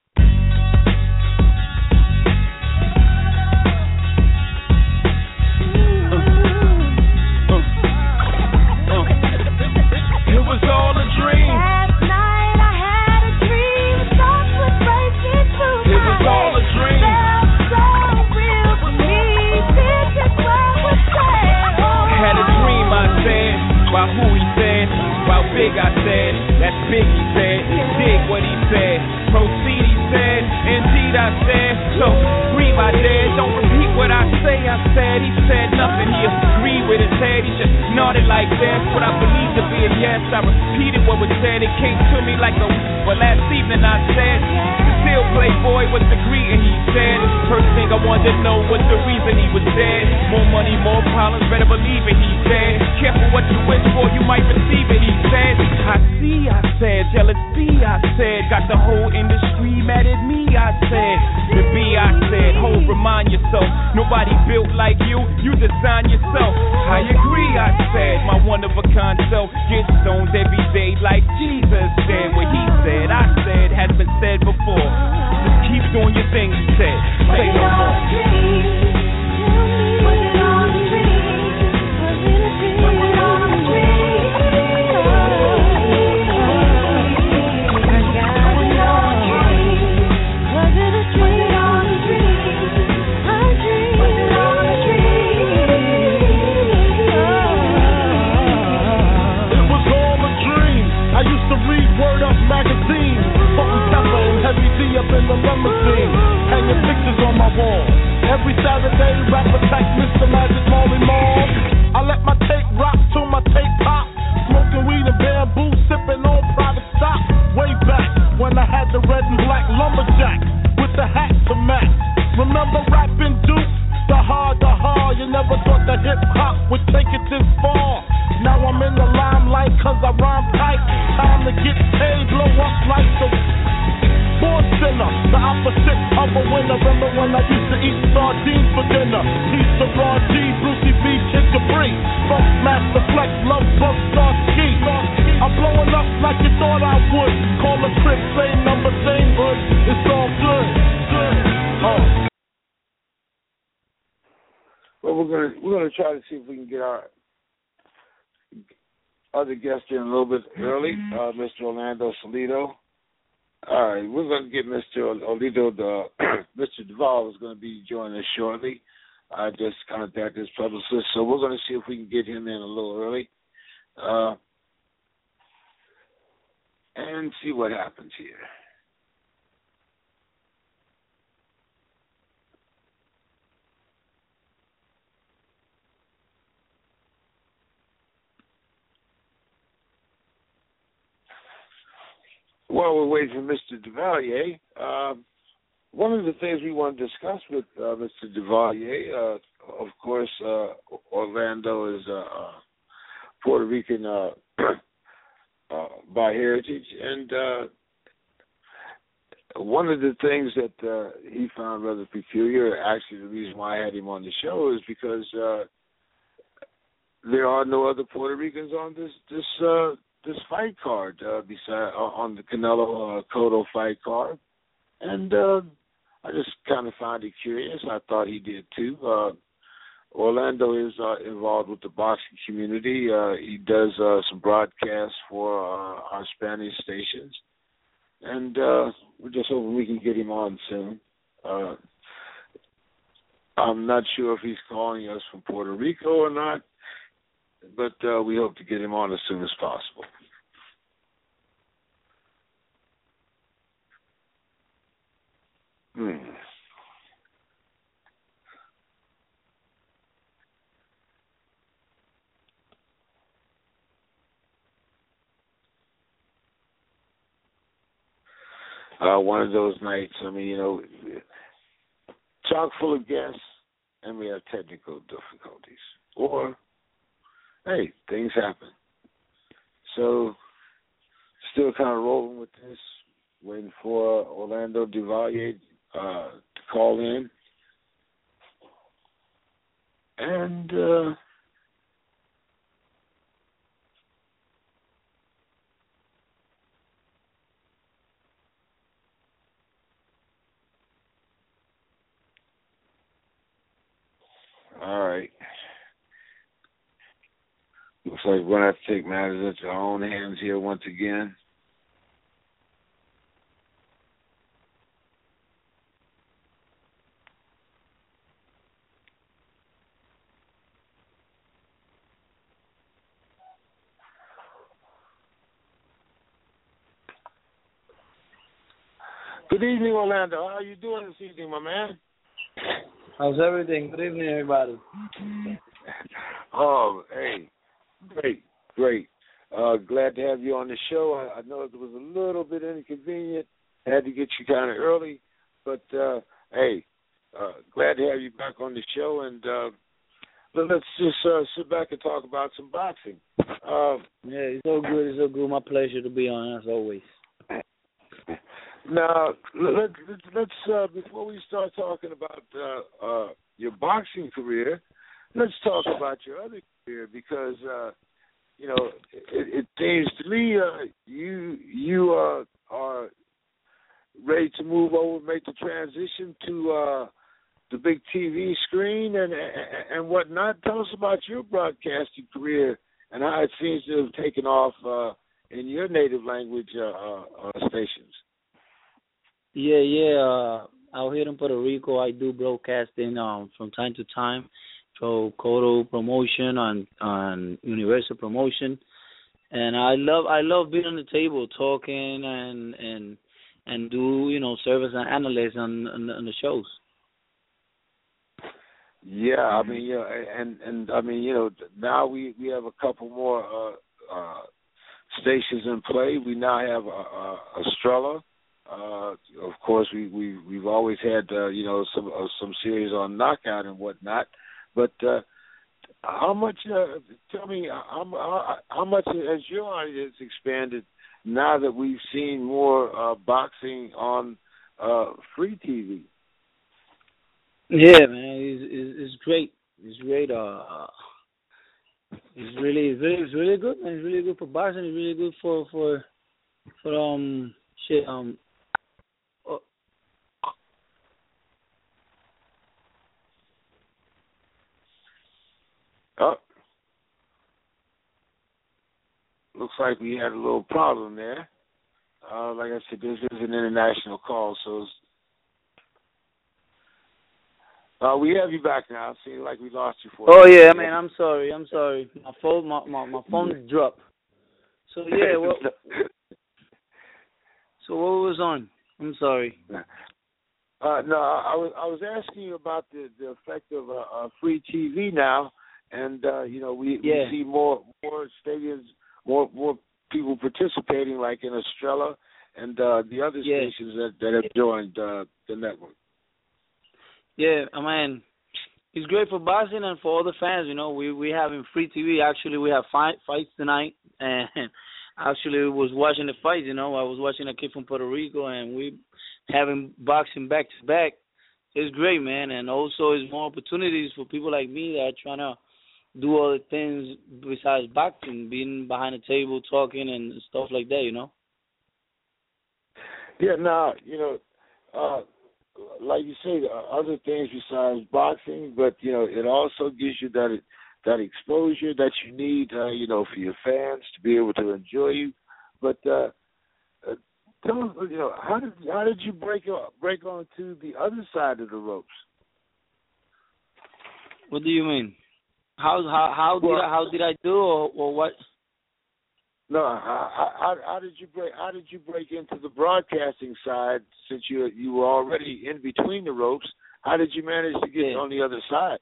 It was all a dream. Last night I had a dream, thoughts would break me through. It was all a dream. Felt so real to me, this is what was said. Had a dream, I said, about who he said, about big I said, that's big he said, dig what he said, proceed he said, indeed I said, so breathe I did, don't repeat what I say, I said, he said nothing, he agreed with his head, he just nodded like that's what I believe to be a yes, I repeated what was said, it came to me like a, but last evening I said, still playboy was the greeting he said, first thing I wanted to know was the reason he was dead, more money, more problems, better believe it, he said, careful what you wish for, you might receive it, he said, I see, I said, jealousy, I said, got the whole industry mad at me, I said, to be, I said, hold, remind yourself, nobody built like you, you design yourself, I agree, I said, my one-of-a-kind self, get stoned every day like Jesus said, what he said, I said, has been said before, just keep doing your thing, he said, say no more. Up in the limousine, hanging pictures on my wall. Every Saturday, rap attack Mister Magic Molly Mall. I let my tape rock till my tape pop. Smoking weed and bamboo, sipping on private stock. Way back when I had the red and black lumberjack with the hat to match. Remember rapping Duke? The hard, the hard. You never thought that hip hop would take it this far. Now I'm in the limelight cause I rhyme tight. Time to get paid, blow up like the born sinner, the opposite of a winner. Remember when I used to eat sardines for dinner? Piece of Raw G, Brucey B, Kid Capri, Funk Master Flex, Love Bug, Star Ski. I'm blowing up like you thought I would. Call a trip, same number, same hood. It's all good. Good. Oh. Well, we're gonna we're gonna try to see if we can get our other guest in a little bit early, uh, Mister Orlando Salido. All right, we're going to get Mister Olido, the Mister Duvall is going to be joining us shortly. I just contacted his publicist, so we're going to see if we can get him in a little early uh, and see what happens here. While we're waiting for Mister Duvalier, uh, one of the things we want to discuss with uh, Mister Duvalier, uh, of course, uh, Orlando is uh, uh, Puerto Rican uh, uh, by heritage, and uh, one of the things that uh, he found rather peculiar, actually the reason why I had him on the show, is because uh, there are no other Puerto Ricans on this this uh, this fight card uh, beside uh, on the Canelo uh, Cotto fight card, and uh, I just kind of found it curious. I thought he did too. Uh, Orlando is uh, involved with the boxing community. Uh, he does uh, some broadcasts for uh, our Spanish stations, and uh, we're just hoping we can get him on soon. Uh, I'm not sure if he's calling us from Puerto Rico or not, but uh, we hope to get him on as soon as possible. Hmm. Uh, one of those nights, I mean, you know, chock full of guests, and we have technical difficulties. Or, hey, things happen. So, still kind of rolling with this, waiting for Orlando Duvalier uh, to call in. And, uh, all right. Looks like we're going to have to take matters into our own hands here once again. Good evening, Orlando. How are you doing this evening, my man? How's everything? Good evening, everybody. Oh, hey, great, great. Uh, glad to have you on the show. I, I know it was a little bit inconvenient. Had to get you kind of early, but uh, hey, uh, glad to have you back on the show. And uh, let's just uh, sit back and talk about some boxing. Uh, yeah, it's all good. It's all good. My pleasure to be on, as always. Now, let, let, let's uh, before we start talking about uh, uh, your boxing career, let's talk about your other career, because uh, you know it, it seems to me uh, you you uh, are ready to move over, make the transition to uh, the big T V screen and and whatnot. Tell us about your broadcasting career and how it seems to have taken off uh, in your native language uh, uh, uh, stations. Yeah, yeah. Uh, out here in Puerto Rico, I do broadcasting um, from time to time for Cotto Promotion on on Universal Promotion, and I love I love being on the table talking and and and do you know serve as an analyst on on, on the shows. Yeah, I mean, yeah, and and I mean, you know, now we, we have a couple more uh, uh, stations in play. We now have uh, uh, Estrella. Uh, of course, we we we've always had uh, you know some uh, some series on Knockout and whatnot. But uh, how much? Uh, tell me, how, how, how much has your audience expanded now that we've seen more uh, boxing on uh, free T V? Yeah, man, it's, it's, it's great. It's great. Uh, it's really, it's really, it's really good, man. It's really good for boxing. It's really good for for for um shit um. Oh, looks like we had a little problem there. Uh, like I said, this is an international call, so uh, we have you back now. Seems like we lost you for. Oh yeah, man. I'm sorry. I'm sorry. My phone, my my, my phone dropped. So yeah, what? So what was on? I'm sorry. Uh, no, I was I was asking you about the, the effect of uh, uh, free T V now. And uh, you know, we, yeah. we see more more stadiums, more more people participating, like in Estrella and uh, the other yeah. stations that, that have joined uh, the network. Yeah, I mean, it's great for boxing and for all the fans. You know, we we having free T V. Actually, we have fight, fights tonight, and actually was watching the fight. You know, I was watching a kid from Puerto Rico, and we having boxing back to back. It's great, man, and also it's more opportunities for people like me that are trying to do other things besides boxing, being behind the table, talking and stuff like that. You know. Yeah. Now, you know, uh, like you say, uh, other things besides boxing, but you know, it also gives you that that exposure that you need, uh, you know, for your fans to be able to enjoy you. But uh, uh, tell us, you know, how did how did you break break onto the other side of the ropes? What do you mean? How how how well, did I, how did I do or, or what? No, how, how, how did you break? How did you break into the broadcasting side? Since you you were already in between the ropes, how did you manage to get yeah. on the other side?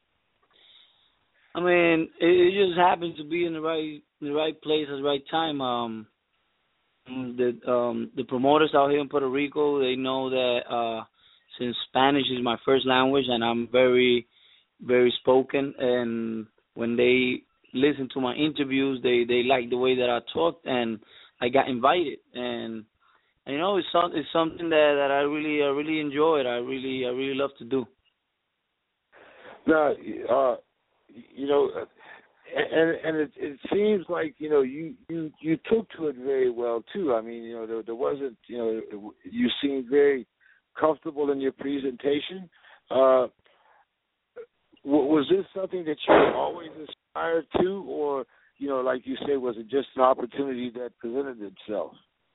I mean, it, it just happened to be in the right the right place at the right time. Um, the um the promoters out here in Puerto Rico, they know that uh, since Spanish is my first language and I'm very very spoken, and when they listen to my interviews, they they like the way that I talked, and I got invited, and, and you know, it's some, it's something that, that I really I really enjoyed. I really I really love to do. Now, uh, you know, and and it, it seems like you know you, you you took to it very well too. I mean, you know, there, there wasn't, you know, you seemed very comfortable in your presentation. Uh, was this something that you always aspired to, or, you know, like you say, was it just an opportunity that presented itself?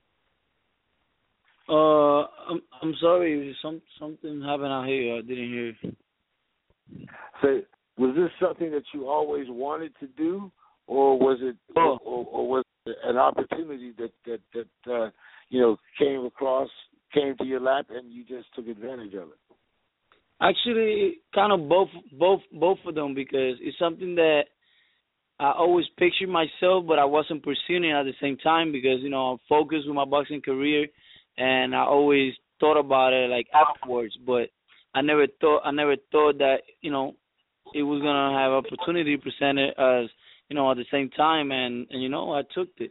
Uh, I'm I'm sorry, some something happened out here. I didn't hear. So, was this something that you always wanted to do, or was it, oh. or, or was it an opportunity that that that uh, you know came across, came to your lap, and you just took advantage of it? Actually, kind of both, both, both of them, because it's something that I always pictured myself, but I wasn't pursuing it at the same time because, you know, I'm focused with my boxing career, and I always thought about it like afterwards. But I never thought, I never thought that, you know, it was gonna have opportunity presented as, you know, at the same time, and, and you know, I took it.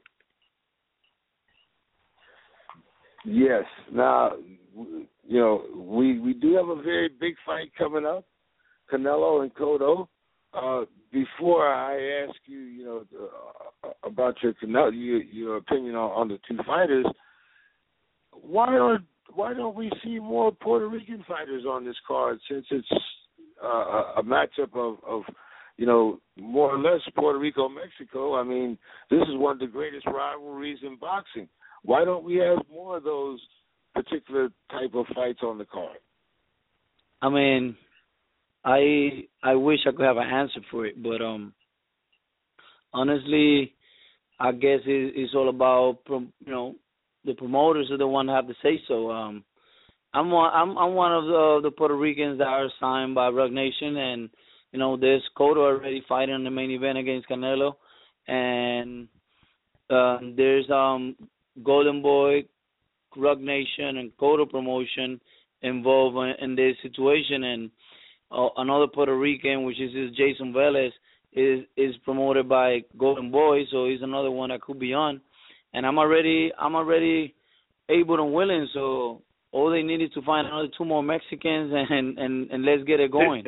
Yes. Now, you know, we, we do have a very big fight coming up, Canelo and Cotto. Uh, before I ask you, you know, uh, about your Canelo, your, your opinion on, on the two fighters, why don't why don't we see more Puerto Rican fighters on this card? Since it's uh, a matchup of, of, you know, more or less Puerto Rico Mexico. I mean, this is one of the greatest rivalries in boxing. Why don't we have more of those particular type of fights on the card? I mean, I I wish I could have an answer for it, but um, honestly, I guess it, it's all about you know the promoters are the one that have to say so. Um, I'm one I'm I'm one of the, the Puerto Ricans that are signed by Rock Nation, and you know there's Cotto already fighting in the main event against Canelo, and um, there's um Golden Boy, Rock Nation, and Cotto Promotion involved in, in this situation, and uh, another Puerto Rican, which is, is Jason Velez, is is promoted by Golden Boy, so he's another one that could be on. And I'm already I'm already able and willing, so all they need is to find another two more Mexicans, and and, and let's get it going.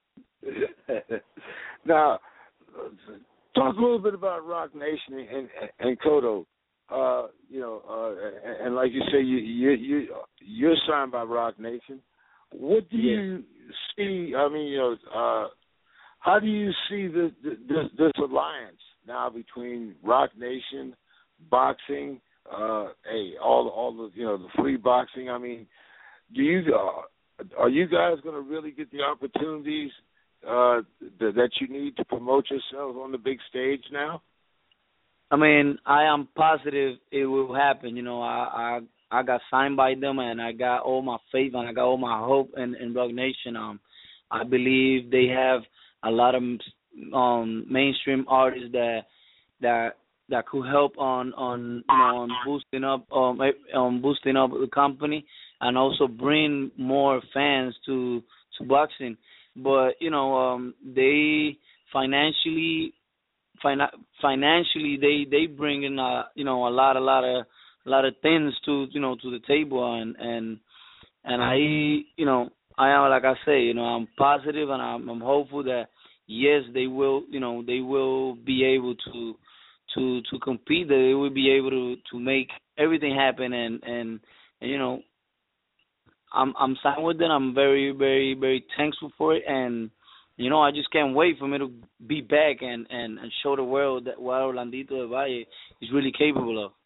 Now, talk a little bit about Rock Nation and and, and Cotto. Uh, you know, uh, and, and like you say, you you you you're signed by Rock Nation. What do yeah. you see? I mean, you know, uh, how do you see this, this this alliance now between Rock Nation, boxing, uh, hey, all all the you know the free boxing? I mean, do you uh, are you guys going to really get the opportunities uh, th- that you need to promote yourselves on the big stage now? I mean, I am positive it will happen. You know, I I, I got signed by them, and I got all my faith and I got all my hope in, in Rock Nation. Um, I believe they have a lot of um mainstream artists that that that could help on on you know on boosting up um on boosting up the company, and also bring more fans to to boxing. But you know, um, they financially. fina- financially they they bring in uh you know a lot a lot of a lot of things to you know to the table, and and and I you know I am, like I say, you know I'm positive, and I'm, I'm hopeful that yes, they will you know they will be able to to to compete, that they will be able to to make everything happen, and and, and you know I'm I'm signed with them. I'm very very very thankful for it, and you know I just can't wait for me to be back and, and, and show the world that what Orlandito del Valle is really capable of.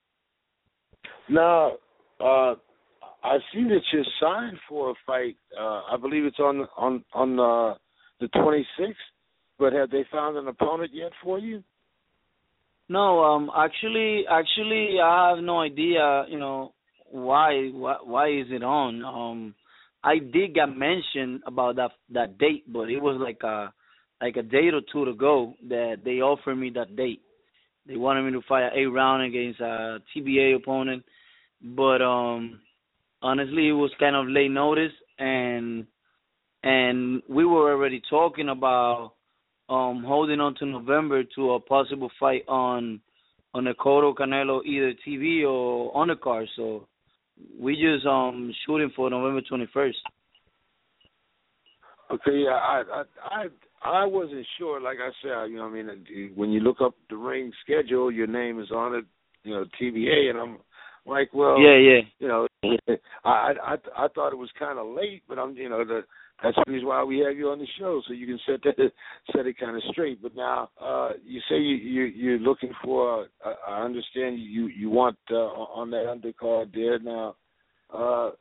Now, uh, I see that you're signed for a fight. Uh, I believe it's on on on uh, the twenty-sixth. But have they found an opponent yet for you? No, um, actually, actually, I have no idea. You know why why, why is it on? Um, I did get mentioned about that that date, but it was like a like a date or two to go that they offered me that date. They wanted me to fight an eight round against a T B A opponent, but um, honestly, it was kind of late notice, and and we were already talking about um, holding on to November to a possible fight on on the Cotto Canelo either T V or on the card. So we just um shooting for November twenty-first. Okay, yeah, I I I I wasn't sure. Like I said, you know, I mean, when you look up the ring schedule, your name is on it, you know, T V A, and I'm like, well, yeah, yeah, you know, I I I thought it was kind of late, but I'm, you know, the that's the reason why we have you on the show, so you can set that set it kind of straight. But now, uh, you say you, you you're looking for. Uh, I understand you you want uh, on that undercard there now. Uh,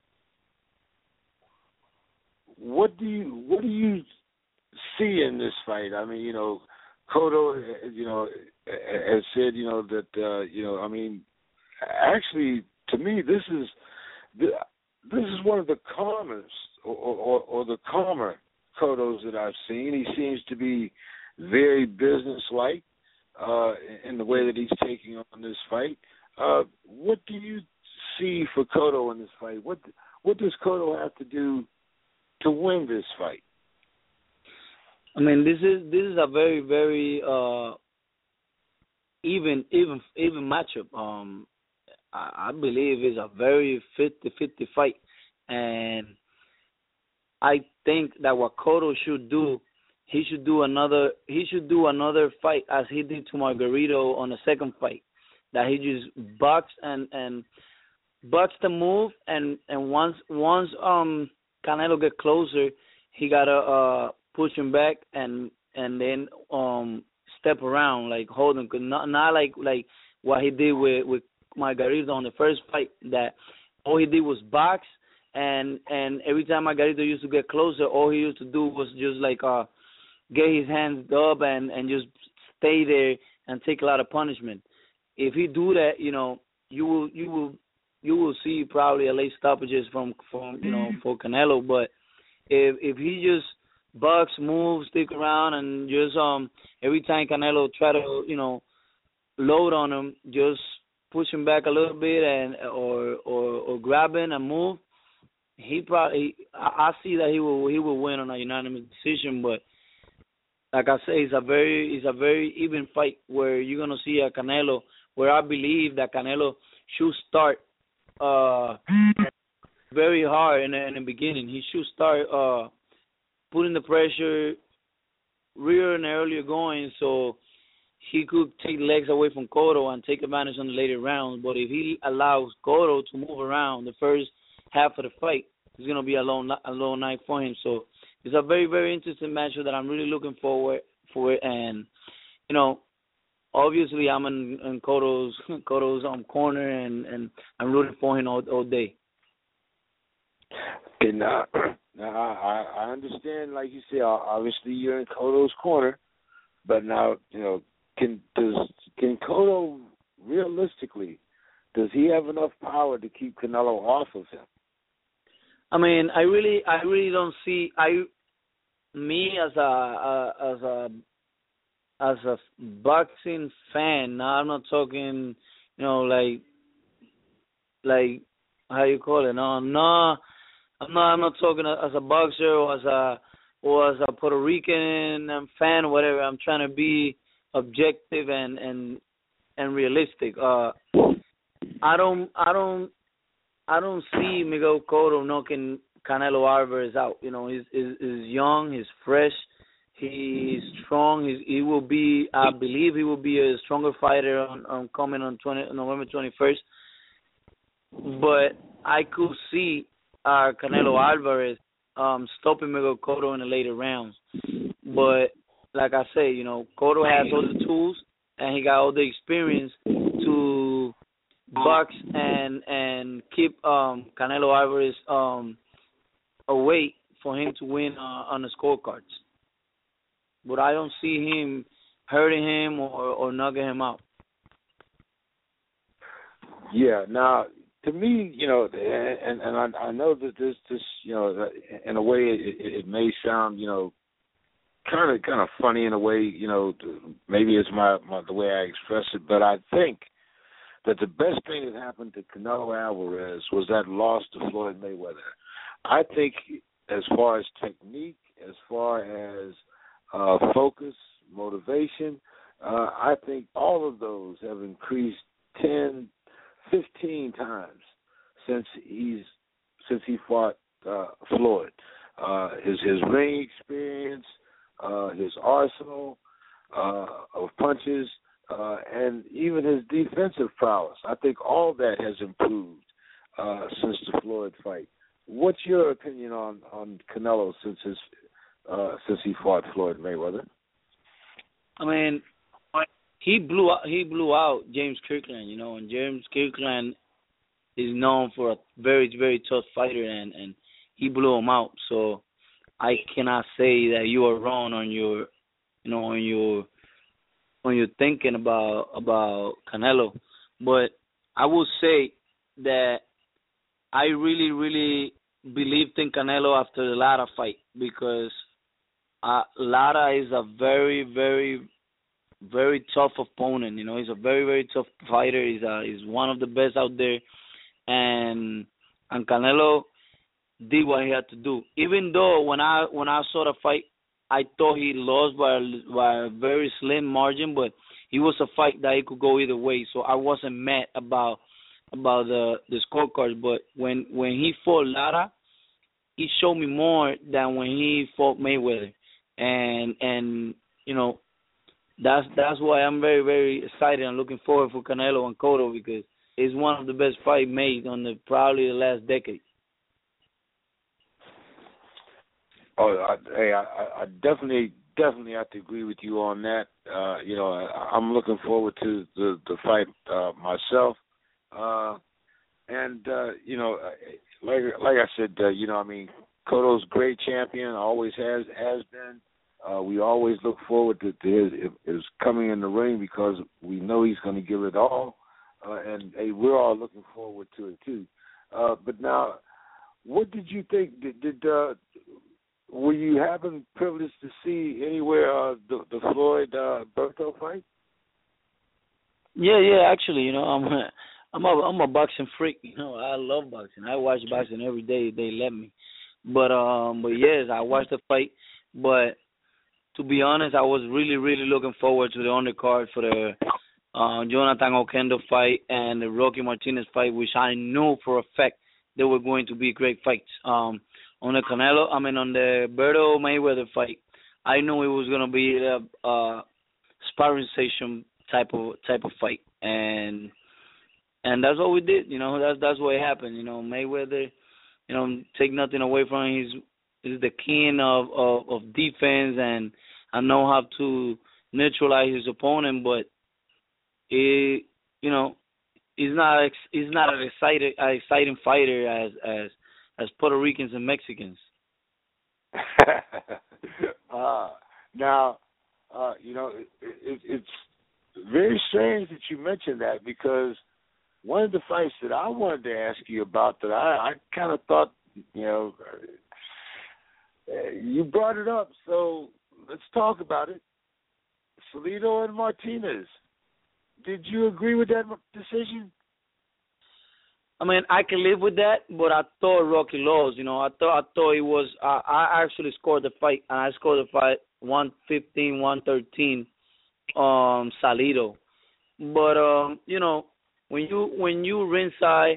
what do you what do you see in this fight? I mean, you know, Cotto, you know, has said, you know, that uh, you know, I mean, actually, to me, this is this is one of the calmest or, or, or the calmer Cottos that I've seen. He seems to be very businesslike uh, in the way that he's taking on this fight. Uh, what do you see for Cotto in this fight? What what does Cotto have to do to win this fight? I mean, this is this is a very very uh, even even even matchup. Um, I, I believe it's a very fifty-fifty fight, and I think that what Cotto should do, he should do another he should do another fight as he did to Margarito on the second fight, that he just bucks and and bucks the move, and and once once um Canelo get closer, he gotta uh push him back and and then um step around, like hold him, cause not not like like what he did with with Margarito on the first fight, that all he did was box, and and every time Margarito used to get closer, all he used to do was just like uh get his hands up and and just stay there and take a lot of punishment. If he do that, you know, you will you will you will see probably a late stoppages from from you know for Canelo. But if if he just bucks, moves, stick around, and just um every time Canelo try to you know load on him, just push him back a little bit and or or, or grab him and move, he probably I, I see that he will he will win on a unanimous decision. But like I say, it's a very it's a very even fight where you're gonna see a Canelo where I believe that Canelo should start uh very hard in the, in the beginning. He should start uh putting the pressure real and earlier going, so he could take legs away from Cotto and take advantage on the later rounds. But if he allows Cotto to move around the first half of the fight, it's going to be a long, a long night for him. So it's a very, very interesting matchup that I'm really looking forward for it. And, you know, obviously I'm in, in Cotto's, Cotto's um, corner, and, and I'm rooting for him all, all day. Okay, now, now I, I understand, like you say, obviously you're in Cotto's corner, but now, you know, Can does can Cotto realistically, does he have enough power to keep Canelo off of him? I mean, I really, I really don't see. I, me as a, a as a as a boxing fan. Now I'm not talking, you know, like like how you call it. No, no, I'm not. I'm not talking as a boxer or as a or as a Puerto Rican fan or whatever. I'm trying to be objective and and and realistic. Uh, I don't I don't I don't see Miguel Cotto knocking Canelo Alvarez out. You know, he's he's, he's young, he's fresh, he's strong. He's, he will be, I believe, he will be a stronger fighter on, on coming on twenty, November twenty-first. But I could see uh, Canelo Alvarez um, stopping Miguel Cotto in the later rounds. But like I say, you know, Cotto has all the tools and he got all the experience to box and and keep um, Canelo Alvarez um, away for him to win uh, on the scorecards. But I don't see him hurting him or, or knocking him out. Yeah. Now, to me, you know, and and I, I know that this this you know, in a way, it, it may sound, you know, kind of kind of funny in a way, you know, maybe it's my, my the way I express it, but I think that the best thing that happened to Canelo Alvarez was that loss to Floyd Mayweather. I think as far as technique, as far as uh, focus, motivation, uh, I think all of those have increased ten, fifteen times since he's since he fought uh, Floyd. Uh, his his ring experience, uh, his arsenal uh, of punches, uh, and even his defensive prowess. I think all that has improved uh, since the Floyd fight. What's your opinion on, on Canelo since his uh, since he fought Floyd Mayweather? I mean, he blew out, he blew out James Kirkland, you know, and James Kirkland is known for a very very tough fighter, and, and he blew him out. So I cannot say that you are wrong on your, you know, on your on your thinking about about Canelo, but I will say that I really really believed in Canelo after the Lara fight, because uh, Lara is a very very very tough opponent. You know, he's a very very tough fighter. He's a, he's one of the best out there, and and Canelo did what he had to do. Even though when I when I saw the fight, I thought he lost by a, by a very slim margin, but it was a fight that it could go either way. So I wasn't mad about about the the scorecards. But when when he fought Lara, he showed me more than when he fought Mayweather, and and you know that's that's why I'm very very excited and looking forward for Canelo and Cotto, because it's one of the best fights made on the probably the last decade. Oh, I, hey, I, I definitely, definitely have to agree with you on that. Uh, you know, I, I'm looking forward to the the fight uh, myself, uh, and uh, you know, like like I said, uh, you know, I mean, Cotto's great champion, always has has been. Uh, we always look forward to, to his, his coming in the ring, because we know he's going to give it all, uh, and hey, we're all looking forward to it too. Uh, but now, what did you think? Did, did uh, Were you having privilege to see anywhere uh, the, the Floyd uh, Berto fight? Yeah, yeah. Actually, you know, I'm a, I'm a I'm a boxing freak. You know, I love boxing. I watch boxing every day. They let me. But um, but yes, I watched the fight. But to be honest, I was really really looking forward to the undercard for the uh, Jonathan Oquendo fight and the Rocky Martinez fight, which I knew for a fact they were going to be great fights. Um. On the Canelo, I mean, on the Berto Mayweather fight, I knew it was gonna be a, a sparring session type of type of fight, and and that's what we did. You know, that's that's what happened. You know, Mayweather, you know, take nothing away from him. He's he's the king of, of, of defense, and I know how to neutralize his opponent, but it, you know, he's not he's not an exciting exciting fighter as as as Puerto Ricans and Mexicans. uh, now, uh, you know, it, it, it's very strange that you mentioned that, because one of the fights that I wanted to ask you about that I, I kind of thought, you know, uh, you brought it up, so let's talk about it. Salido and Martinez. Did you agree with that decision? I mean, I can live with that, but I thought Rocky lost. You know, I thought I thought it was. I, I actually scored the fight, and I scored the fight one fifteen, one thirteen, um, Salido. But um, you know, when you when you ringside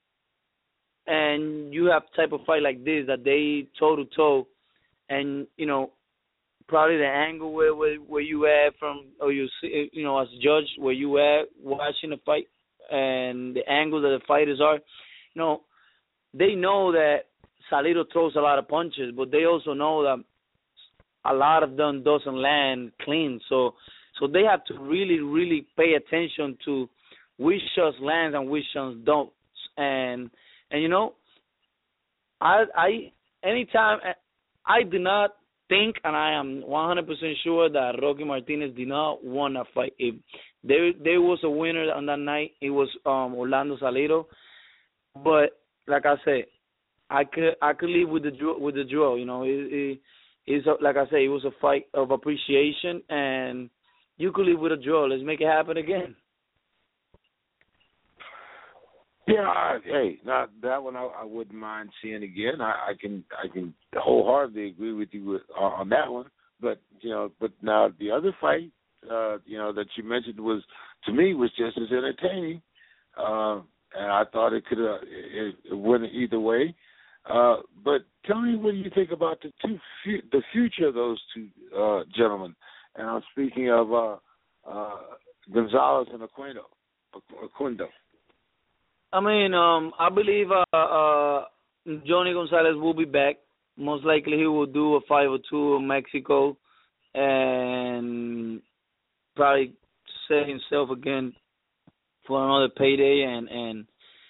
and you have type of fight like this that they toe to toe, and you know probably the angle where where, where you at from, or you see, you know, as a judge where you at watching the fight and the angle that the fighters are, you know, they know that Salido throws a lot of punches, but they also know that a lot of them doesn't land clean. So so they have to really, really pay attention to which shots land and which shots don't. And and you know, I I anytime I do not think, and I am one hundred percent sure that Rocky Martinez did not want a fight. If there there was a winner on that night, it was um, Orlando Salido. But like I said, I could I could live with the draw, with the draw. You know, it, it, it's a, like I said, it was a fight of appreciation, and you could live with a draw. Let's make it happen again. Yeah, I, hey, not that one. I, I wouldn't mind seeing again. I, I can, I can wholeheartedly agree with you with, uh, on that one. But you know, but now the other fight, uh, you know, that you mentioned was, to me, was just as entertaining, uh, and I thought it could uh, it, it went either way. Uh, but tell me, what do you think about the two, fu- the future of those two uh, gentlemen? And I'm speaking of uh, uh, Gonzalez and Aquino. Aquino. I mean, um, I believe uh, uh, Johnny Gonzalez will be back. Most likely he will do a five or two in Mexico and probably set himself again for another payday, and and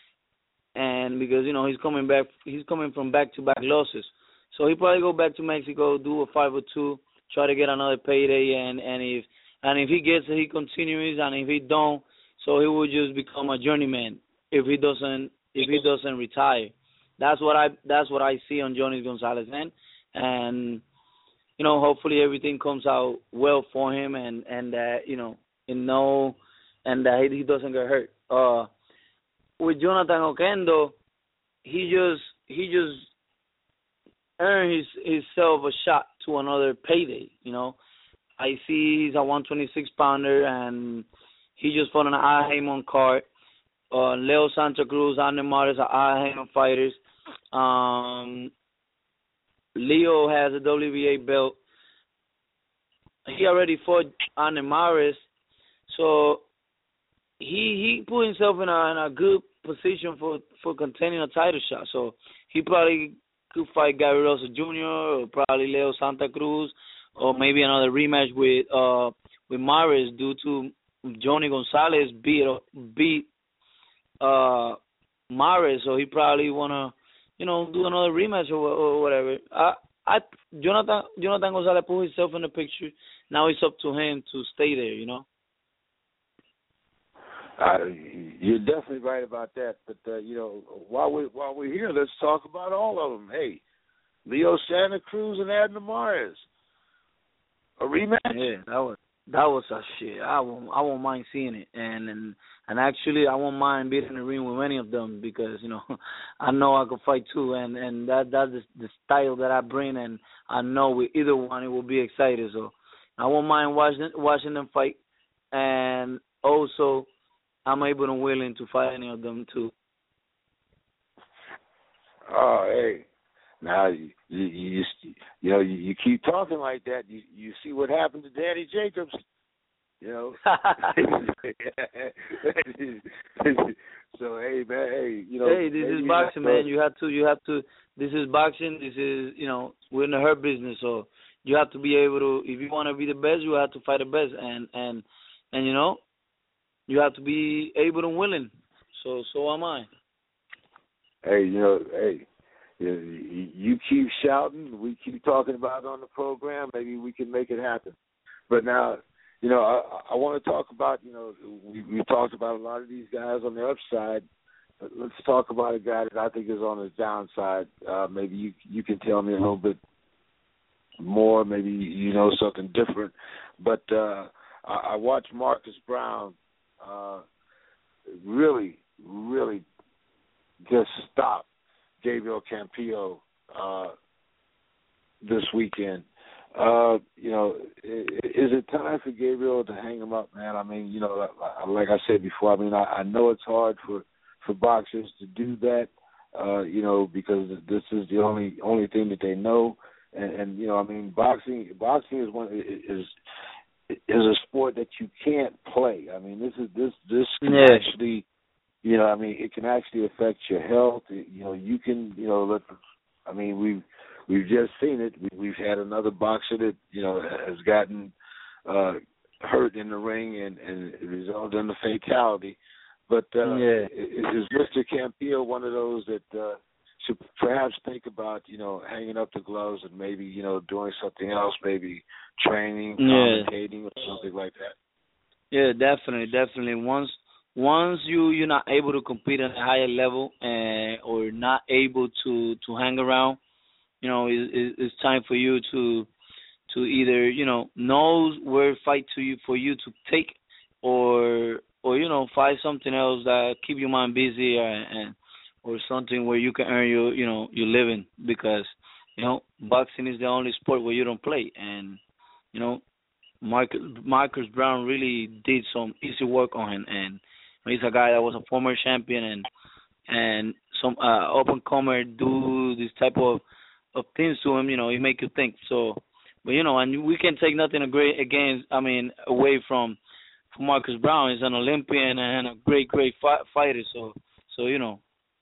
and because you know he's coming back, he's coming from back to back losses, so he probably go back to Mexico, do a five or two, try to get another payday, and and if and if he gets it, he continues, and if he don't, so he will just become a journeyman. If he doesn't, if he doesn't retire, that's what I that's what I see on Johnny Gonzalez end, and you know, hopefully everything comes out well for him, and and that you know, and no, and that he doesn't get hurt. Uh, with Jonathan Oquendo, he just he just earned his himself a shot to another payday. You know, I see he's a one twenty-six pounder, and he just fought on an Al Haymon card. Uh, Leo Santa Cruz, Arne Mares are Al Haymon fighters. Um, Leo has a W B A belt. He already fought Arne Mares, so he he put himself in a, in a good position for, for contending a title shot. So he probably could fight Gary Russell Junior or probably Leo Santa Cruz, or maybe another rematch with uh with Mares due to Johnny Gonzalez beat beat. Uh, Mares, so he probably wanna, you know, do another rematch or, or whatever. I, I, Jonathan, Jonathan Gonzalez put himself in the picture. Now it's up to him to stay there, you know. Uh, you're definitely right about that. But uh, you know, while we while we're here, let's talk about all of them. Hey, Leo Santa Cruz and Adnan Mares, a rematch. Yeah, that was that was a shit. I won't I won't mind seeing it, and and. And actually, I won't mind being in the ring with any of them because, you know, I know I could fight too, and, and that that's the, the style that I bring, and I know with either one it will be exciting. So I won't mind watching watching them fight, and also I'm able and willing to fight any of them too. Oh, hey, now you you you, you know you, you keep talking like that, you you see what happened to Danny Jacobs. You know, so hey man, hey, you know, hey, this is boxing, man. You have to, you have to. This is boxing. This is, you know, we're in the hurt business, so you have to be able to. If you want to be the best, you have to fight the best, and and and you know, you have to be able and willing. So so am I. Hey, you know, hey, you, you keep shouting, we keep talking about it on the program. Maybe we can make it happen. But now. You know, I, I want to talk about, you know, we, we talked about a lot of these guys on the upside, but let's talk about a guy that I think is on the downside. Uh, maybe you you can tell me a little bit more, maybe you know something different. But uh, I, I watched Marcus Brown uh, really, really just stop Gabriel Campillo uh, this weekend. Uh, you know, is it time for Gabriel to hang him up, man? I mean, you know, like I said before, I mean, I, I know it's hard for, for boxers to do that, uh, you know, because this is the only only thing that they know, and, and you know, I mean, boxing boxing is one is is a sport that you can't play. I mean, this is this this can yeah. actually, you know, I mean, it can actually affect your health. You know, you can, you know, let. I mean, we've we've just seen it. We've had another boxer that, you know, has gotten uh, hurt in the ring and, and it resulted in a fatality. But uh, yeah. is Mister Campillo one of those that uh, should perhaps think about, you know, hanging up the gloves and maybe, you know, doing something else, maybe training, commentating, yeah. or something like that? Yeah, definitely, definitely. Once once you you're not able to compete at a higher level and or not able to, to hang around, you know, it, it, it's time for you to to either, you know, know where fight to you for you to take, or or you know, find something else that keep your mind busy, and, and or something where you can earn your, you know, your living, because, you know, boxing is the only sport where you don't play. And, you know, Marcus, Marcus Brown really did some easy work on him, and he's a guy that was a former champion, and and some uh, up and comer do this type of of things to him. You know, it make you think. So, but you know, and we can take nothing against. I mean, away from from Marcus Brown. He's an Olympian and a great, great fi- fighter. So, so you know.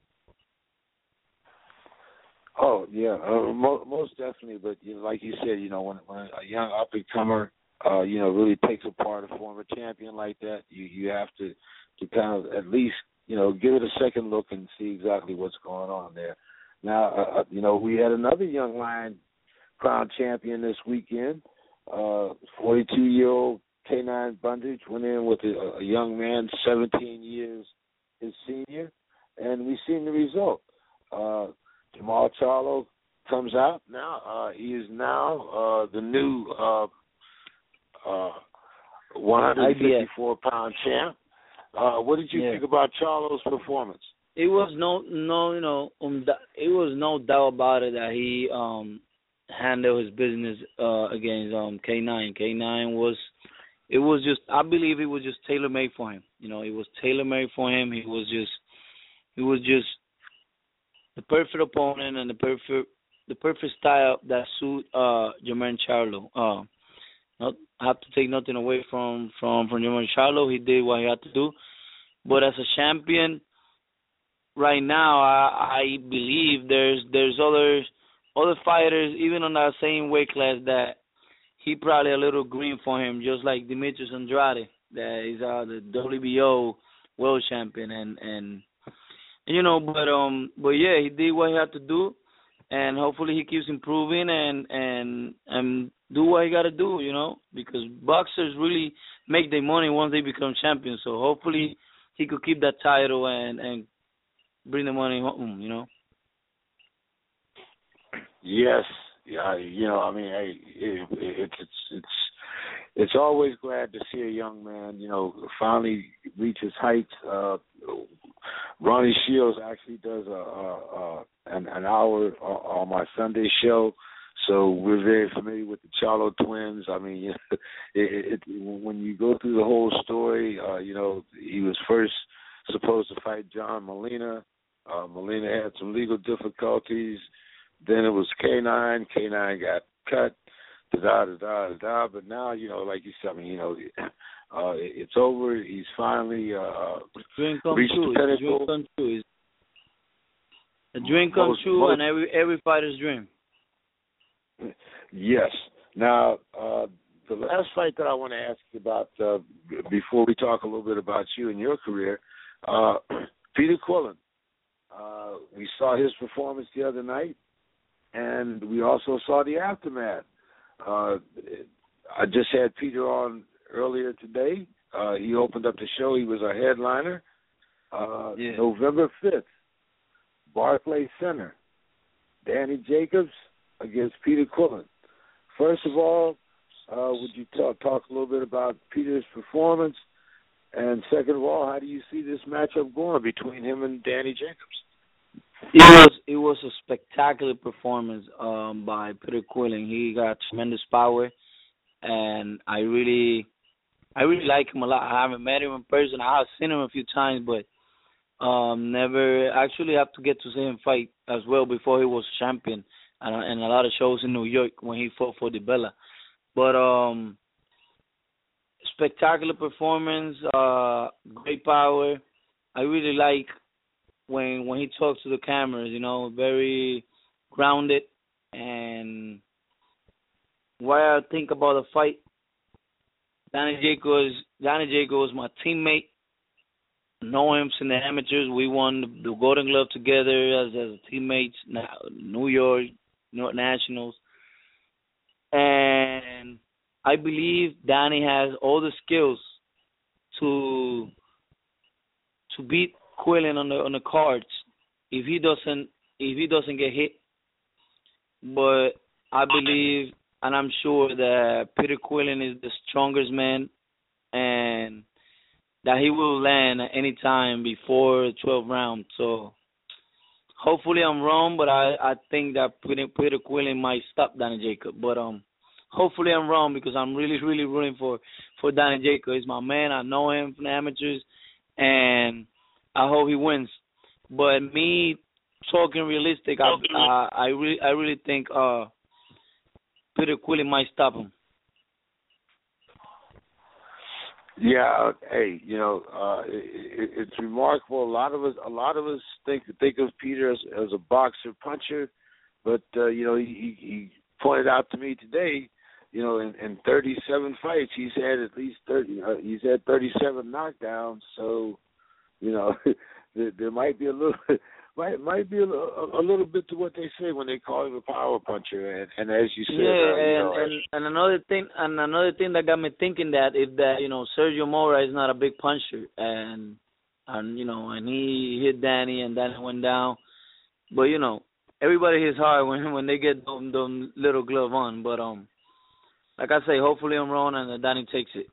Oh yeah, uh, mo- most definitely. But you know, like you said, you know, when when a young up and comer, uh, you know, really takes apart a former champion like that, you you have to to kind of at least, you know, give it a second look and see exactly what's going on there. Now, uh, you know, we had another young lion crowned champion this weekend. Uh, forty-two-year-old K nine Bundage went in with a, a young man, seventeen years his senior, and we've seen the result. Uh, Jamal Charlo comes out now. Uh, he is now uh, the new uh, uh, one fifty-four pound champ. Uh, what did you yeah. think about Charlo's performance? It was no, no, you know, um, it was no doubt about it that he um handled his business uh against um K nine. K nine was, it was just, I believe it was just tailor made for him. You know, it was tailor made for him. He was just, he was just the perfect opponent and the perfect, the perfect style that suit uh Jermaine Charlo. Uh, not I have to take nothing away from from from Jermaine Charlo. He did what he had to do, but as a champion. Right now, I, I believe there's there's other other fighters even on that same weight class that he probably a little green for him, just like Demetrius Andrade, that is uh, the W B O world champion, and, and and you know, but um, but yeah, he did what he had to do, and hopefully he keeps improving and and and do what he got to do, you know, because boxers really make their money once they become champions. So hopefully he could keep that title and and bring the money home, you know. Yes, yeah, you know, I mean, hey, it, it, it's it's it's always glad to see a young man, you know, finally reach his heights. Uh, Ronnie Shields actually does a, a, a an, an hour on my Sunday show, so we're very familiar with the Charlo twins. I mean, it, it, it, when you go through the whole story, uh, you know, he was first supposed to fight John Molina. Uh, Molina had some legal difficulties. Then it was K nine. K nine got cut. Da da da da da. But now, you know, like you said, I mean, you know, uh, it's over. He's finally uh, dream come reached true. the pinnacle. Dream come true. A dream come most, true, most, and every every fighter's dream. Yes. Now, uh, the last fight that I want to ask you about uh, before we talk a little bit about you and your career, uh, Peter Quillin. Uh, we saw his performance the other night, and we also saw the aftermath. Uh, I just had Peter on earlier today. Uh, he opened up the show. He was our headliner. Uh, yeah. November fifth, Barclays Center. Danny Jacobs against Peter Quillin. First of all, uh, would you talk, talk a little bit about Peter's performance? And second of all, how do you see this matchup going between him and Danny Jacobs? It was it was a spectacular performance um, by Peter Quillen. He got tremendous power, and I really I really like him a lot. I haven't met him in person. I have seen him a few times, but um, never actually have to get to see him fight as well before he was champion, and, and a lot of shows in New York when he fought for the Bella. But um, spectacular performance, uh, great power. I really like when when he talks to the cameras, you know, very grounded. And what I think about the fight, Danny Jacobs, Danny Jacobs, my teammate. Know him since the amateurs. We won the Golden Glove together as as teammates. New York, New York Nationals, and I believe Danny has all the skills to to beat Quillen on the on the cards if he doesn't if he doesn't get hit. But I believe and I'm sure that Peter Quillen is the strongest man, and that he will land at any time before the twelfth round. So hopefully I'm wrong, but I, I think that Peter, Peter Quillen might stop Danny Jacobs. But um, hopefully I'm wrong because I'm really, really rooting for, for Danny Jacobs. He's my man. I know him from the amateurs, and I hope he wins. But me talking realistic, I I, I really I really think uh Peter Quillen might stop him. Yeah, hey, you know, uh, it, it's remarkable. A lot of us, a lot of us think think of Peter as, as a boxer puncher, but uh, you know, he, he pointed out to me today, you know, in, in thirty-seven fights, he's had at least thirty. Uh, he's had thirty-seven knockdowns. So, you know, there, there might be a little. Might might be a, a, a little bit to what they say when they call him a power puncher, and, and as you said, yeah, uh, you and, know, and and another thing, and another thing that got me thinking that is that you know Sergio Mora is not a big puncher, and and you know, and he hit Danny, and Danny went down, but you know, everybody hits hard when when they get them, them little glove on, but um, like I say, hopefully I'm wrong and Danny takes it.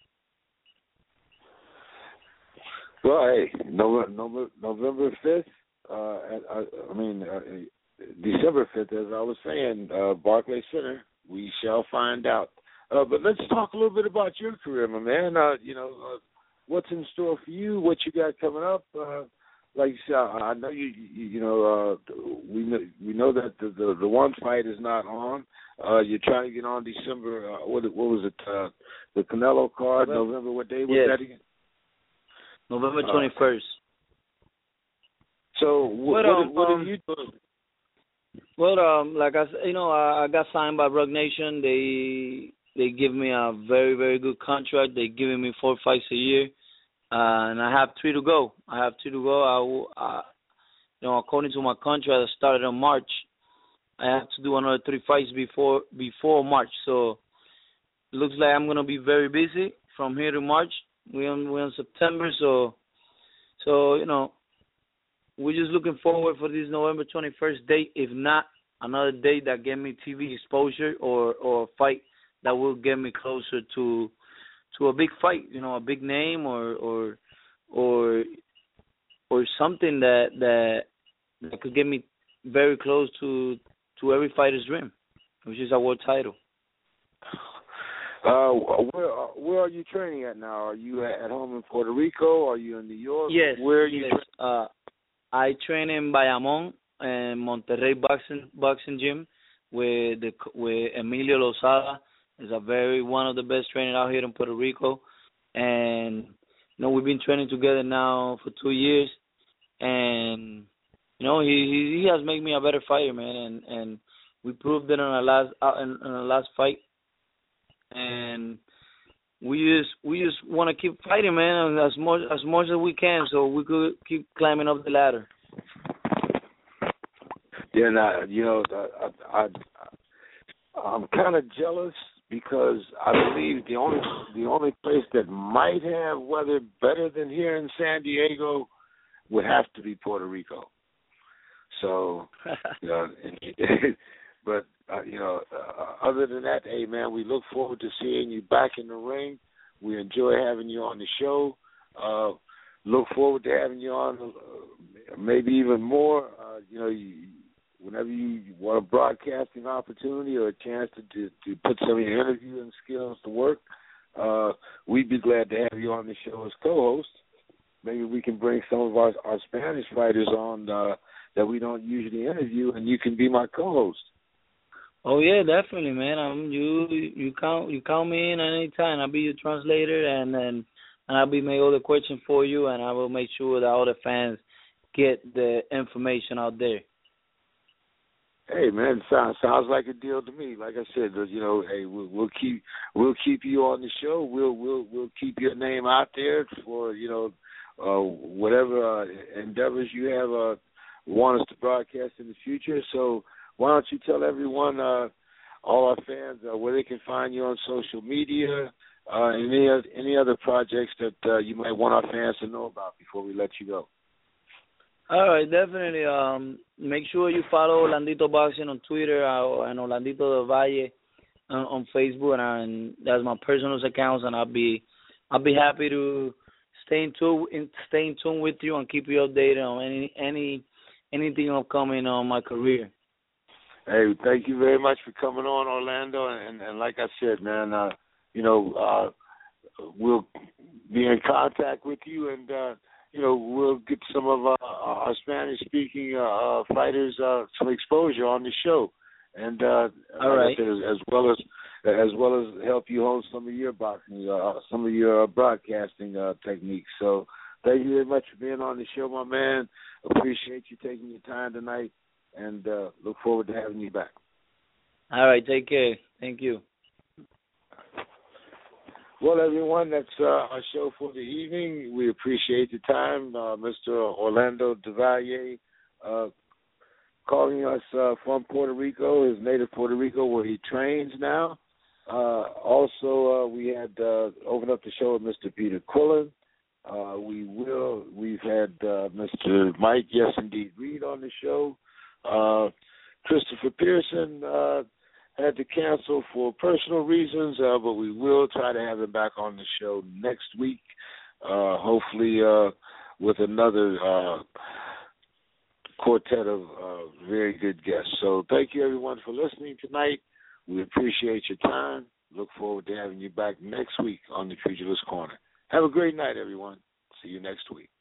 Well, hey, November November fifth. Uh, I, I mean, uh, December fifth, as I was saying, uh, Barclays Center. We shall find out. Uh, but let's talk a little bit about your career, my man. Uh, you know, uh, what's in store for you? What you got coming up? Uh, like you said, I know you. You, you know, uh, we know we know that the, the the one fight is not on. Uh, you're trying to get on December. Uh, what what was it? Uh, the Canelo card, November. November. What day was yes. that again? November twenty-first. Uh, So what, but, um, what, what um, are you doing? Well, um, like I said, you know, I, I got signed by Rogue Nation. They they give me a very very good contract. They giving me four fights a year, uh, and I have three to go. I have three to go. I, I, you know, according to my contract, I started in March. I have to do another three fights before before March. So it looks like I'm gonna be very busy from here to March. We on we on September, so so you know. We're just looking forward for this November twenty-first date. If not, another date that get me T V exposure or, or a fight that will get me closer to to a big fight, you know, a big name or or or or something that that that could get me very close to to every fighter's dream, which is a world title. Uh, where where are you training at now? Are you at home in Puerto Rico? Are you in New York? Yes. Where are you? Yes. Tra- uh, I train in Bayamón, in Monterrey boxing boxing gym, with the with Emilio Lozada. Is a very one of the best trainers out here in Puerto Rico, and you know we've been training together now for two years, and you know he he, he has made me a better fighter, man, and and we proved it in our last uh, in, in our last fight, and we just we just want to keep fighting, man, as much as much as we can, so we could keep climbing up the ladder. Yeah, now, you know, I, I, I I'm kind of jealous because I believe the only the only place that might have weather better than here in San Diego would have to be Puerto Rico. So, you know, but uh, you know, uh, other than that, hey man, we look forward to seeing you back in the ring. We enjoy having you on the show. Uh, look forward to having you on, uh, maybe even more. Uh, you know, you, whenever you want a broadcasting opportunity or a chance to, to, to put some of your interviewing skills to work, uh, we'd be glad to have you on the show as co-host. Maybe we can bring some of our, our Spanish fighters on uh, that we don't usually interview, and you can be my co-host. Oh yeah, definitely, man. Um, you you count you count me in at any time. I'll be your translator, and then and I'll be make all the questions for you, and I will make sure that all the fans get the information out there. Hey man, sounds sounds like a deal to me. Like I said, you know, hey, we'll, we'll keep we'll keep you on the show. We'll we'll we'll keep your name out there for you know uh, whatever uh, endeavors you have uh, want us to broadcast in the future. So why don't you tell everyone, uh, all our fans, uh, where they can find you on social media, uh, and any other, any other projects that uh, you might want our fans to know about before we let you go. All right, definitely. Um, make sure you follow Orlandito Boxing on Twitter uh, and Orlandito del Valle uh, on Facebook, and that's my personal accounts. And I'll be, I'll be happy to stay in tune, in, stay in tune with you and keep you updated on any, any, anything upcoming on my career. Hey, thank you very much for coming on, Orlando. And, and like I said, man, uh, you know, uh, we'll be in contact with you, and uh, you know, we'll get some of uh, our Spanish-speaking uh, uh, fighters uh, some exposure on the show, and uh, all like right. I said, as, as well as as well as help you hone some of your boxing, uh, some of your uh, broadcasting uh, techniques. So, thank you very much for being on the show, my man. Appreciate you taking your time tonight, and uh, look forward to having you back. All right, take care. Thank you. Well, everyone, that's uh, our show for the evening. We appreciate the time. Uh, Mister Orlando del Valle uh, calling us uh, from Puerto Rico, his native Puerto Rico, where he trains now. Uh, also, uh, we had uh, opened up the show with Mister Peter Quillen. Uh, we will. We've had uh, Mister Mike, yes, indeed, Reed on the show. Uh, Christopher Pearson uh, had to cancel for personal reasons, uh, but we will try to have him back on the show next week, uh, hopefully uh, with another uh, quartet of uh, very good guests. So thank you, everyone, for listening tonight. We appreciate your time. Look forward to having you back next week on the Pugilist Corner. Have a great night, everyone. See you next week.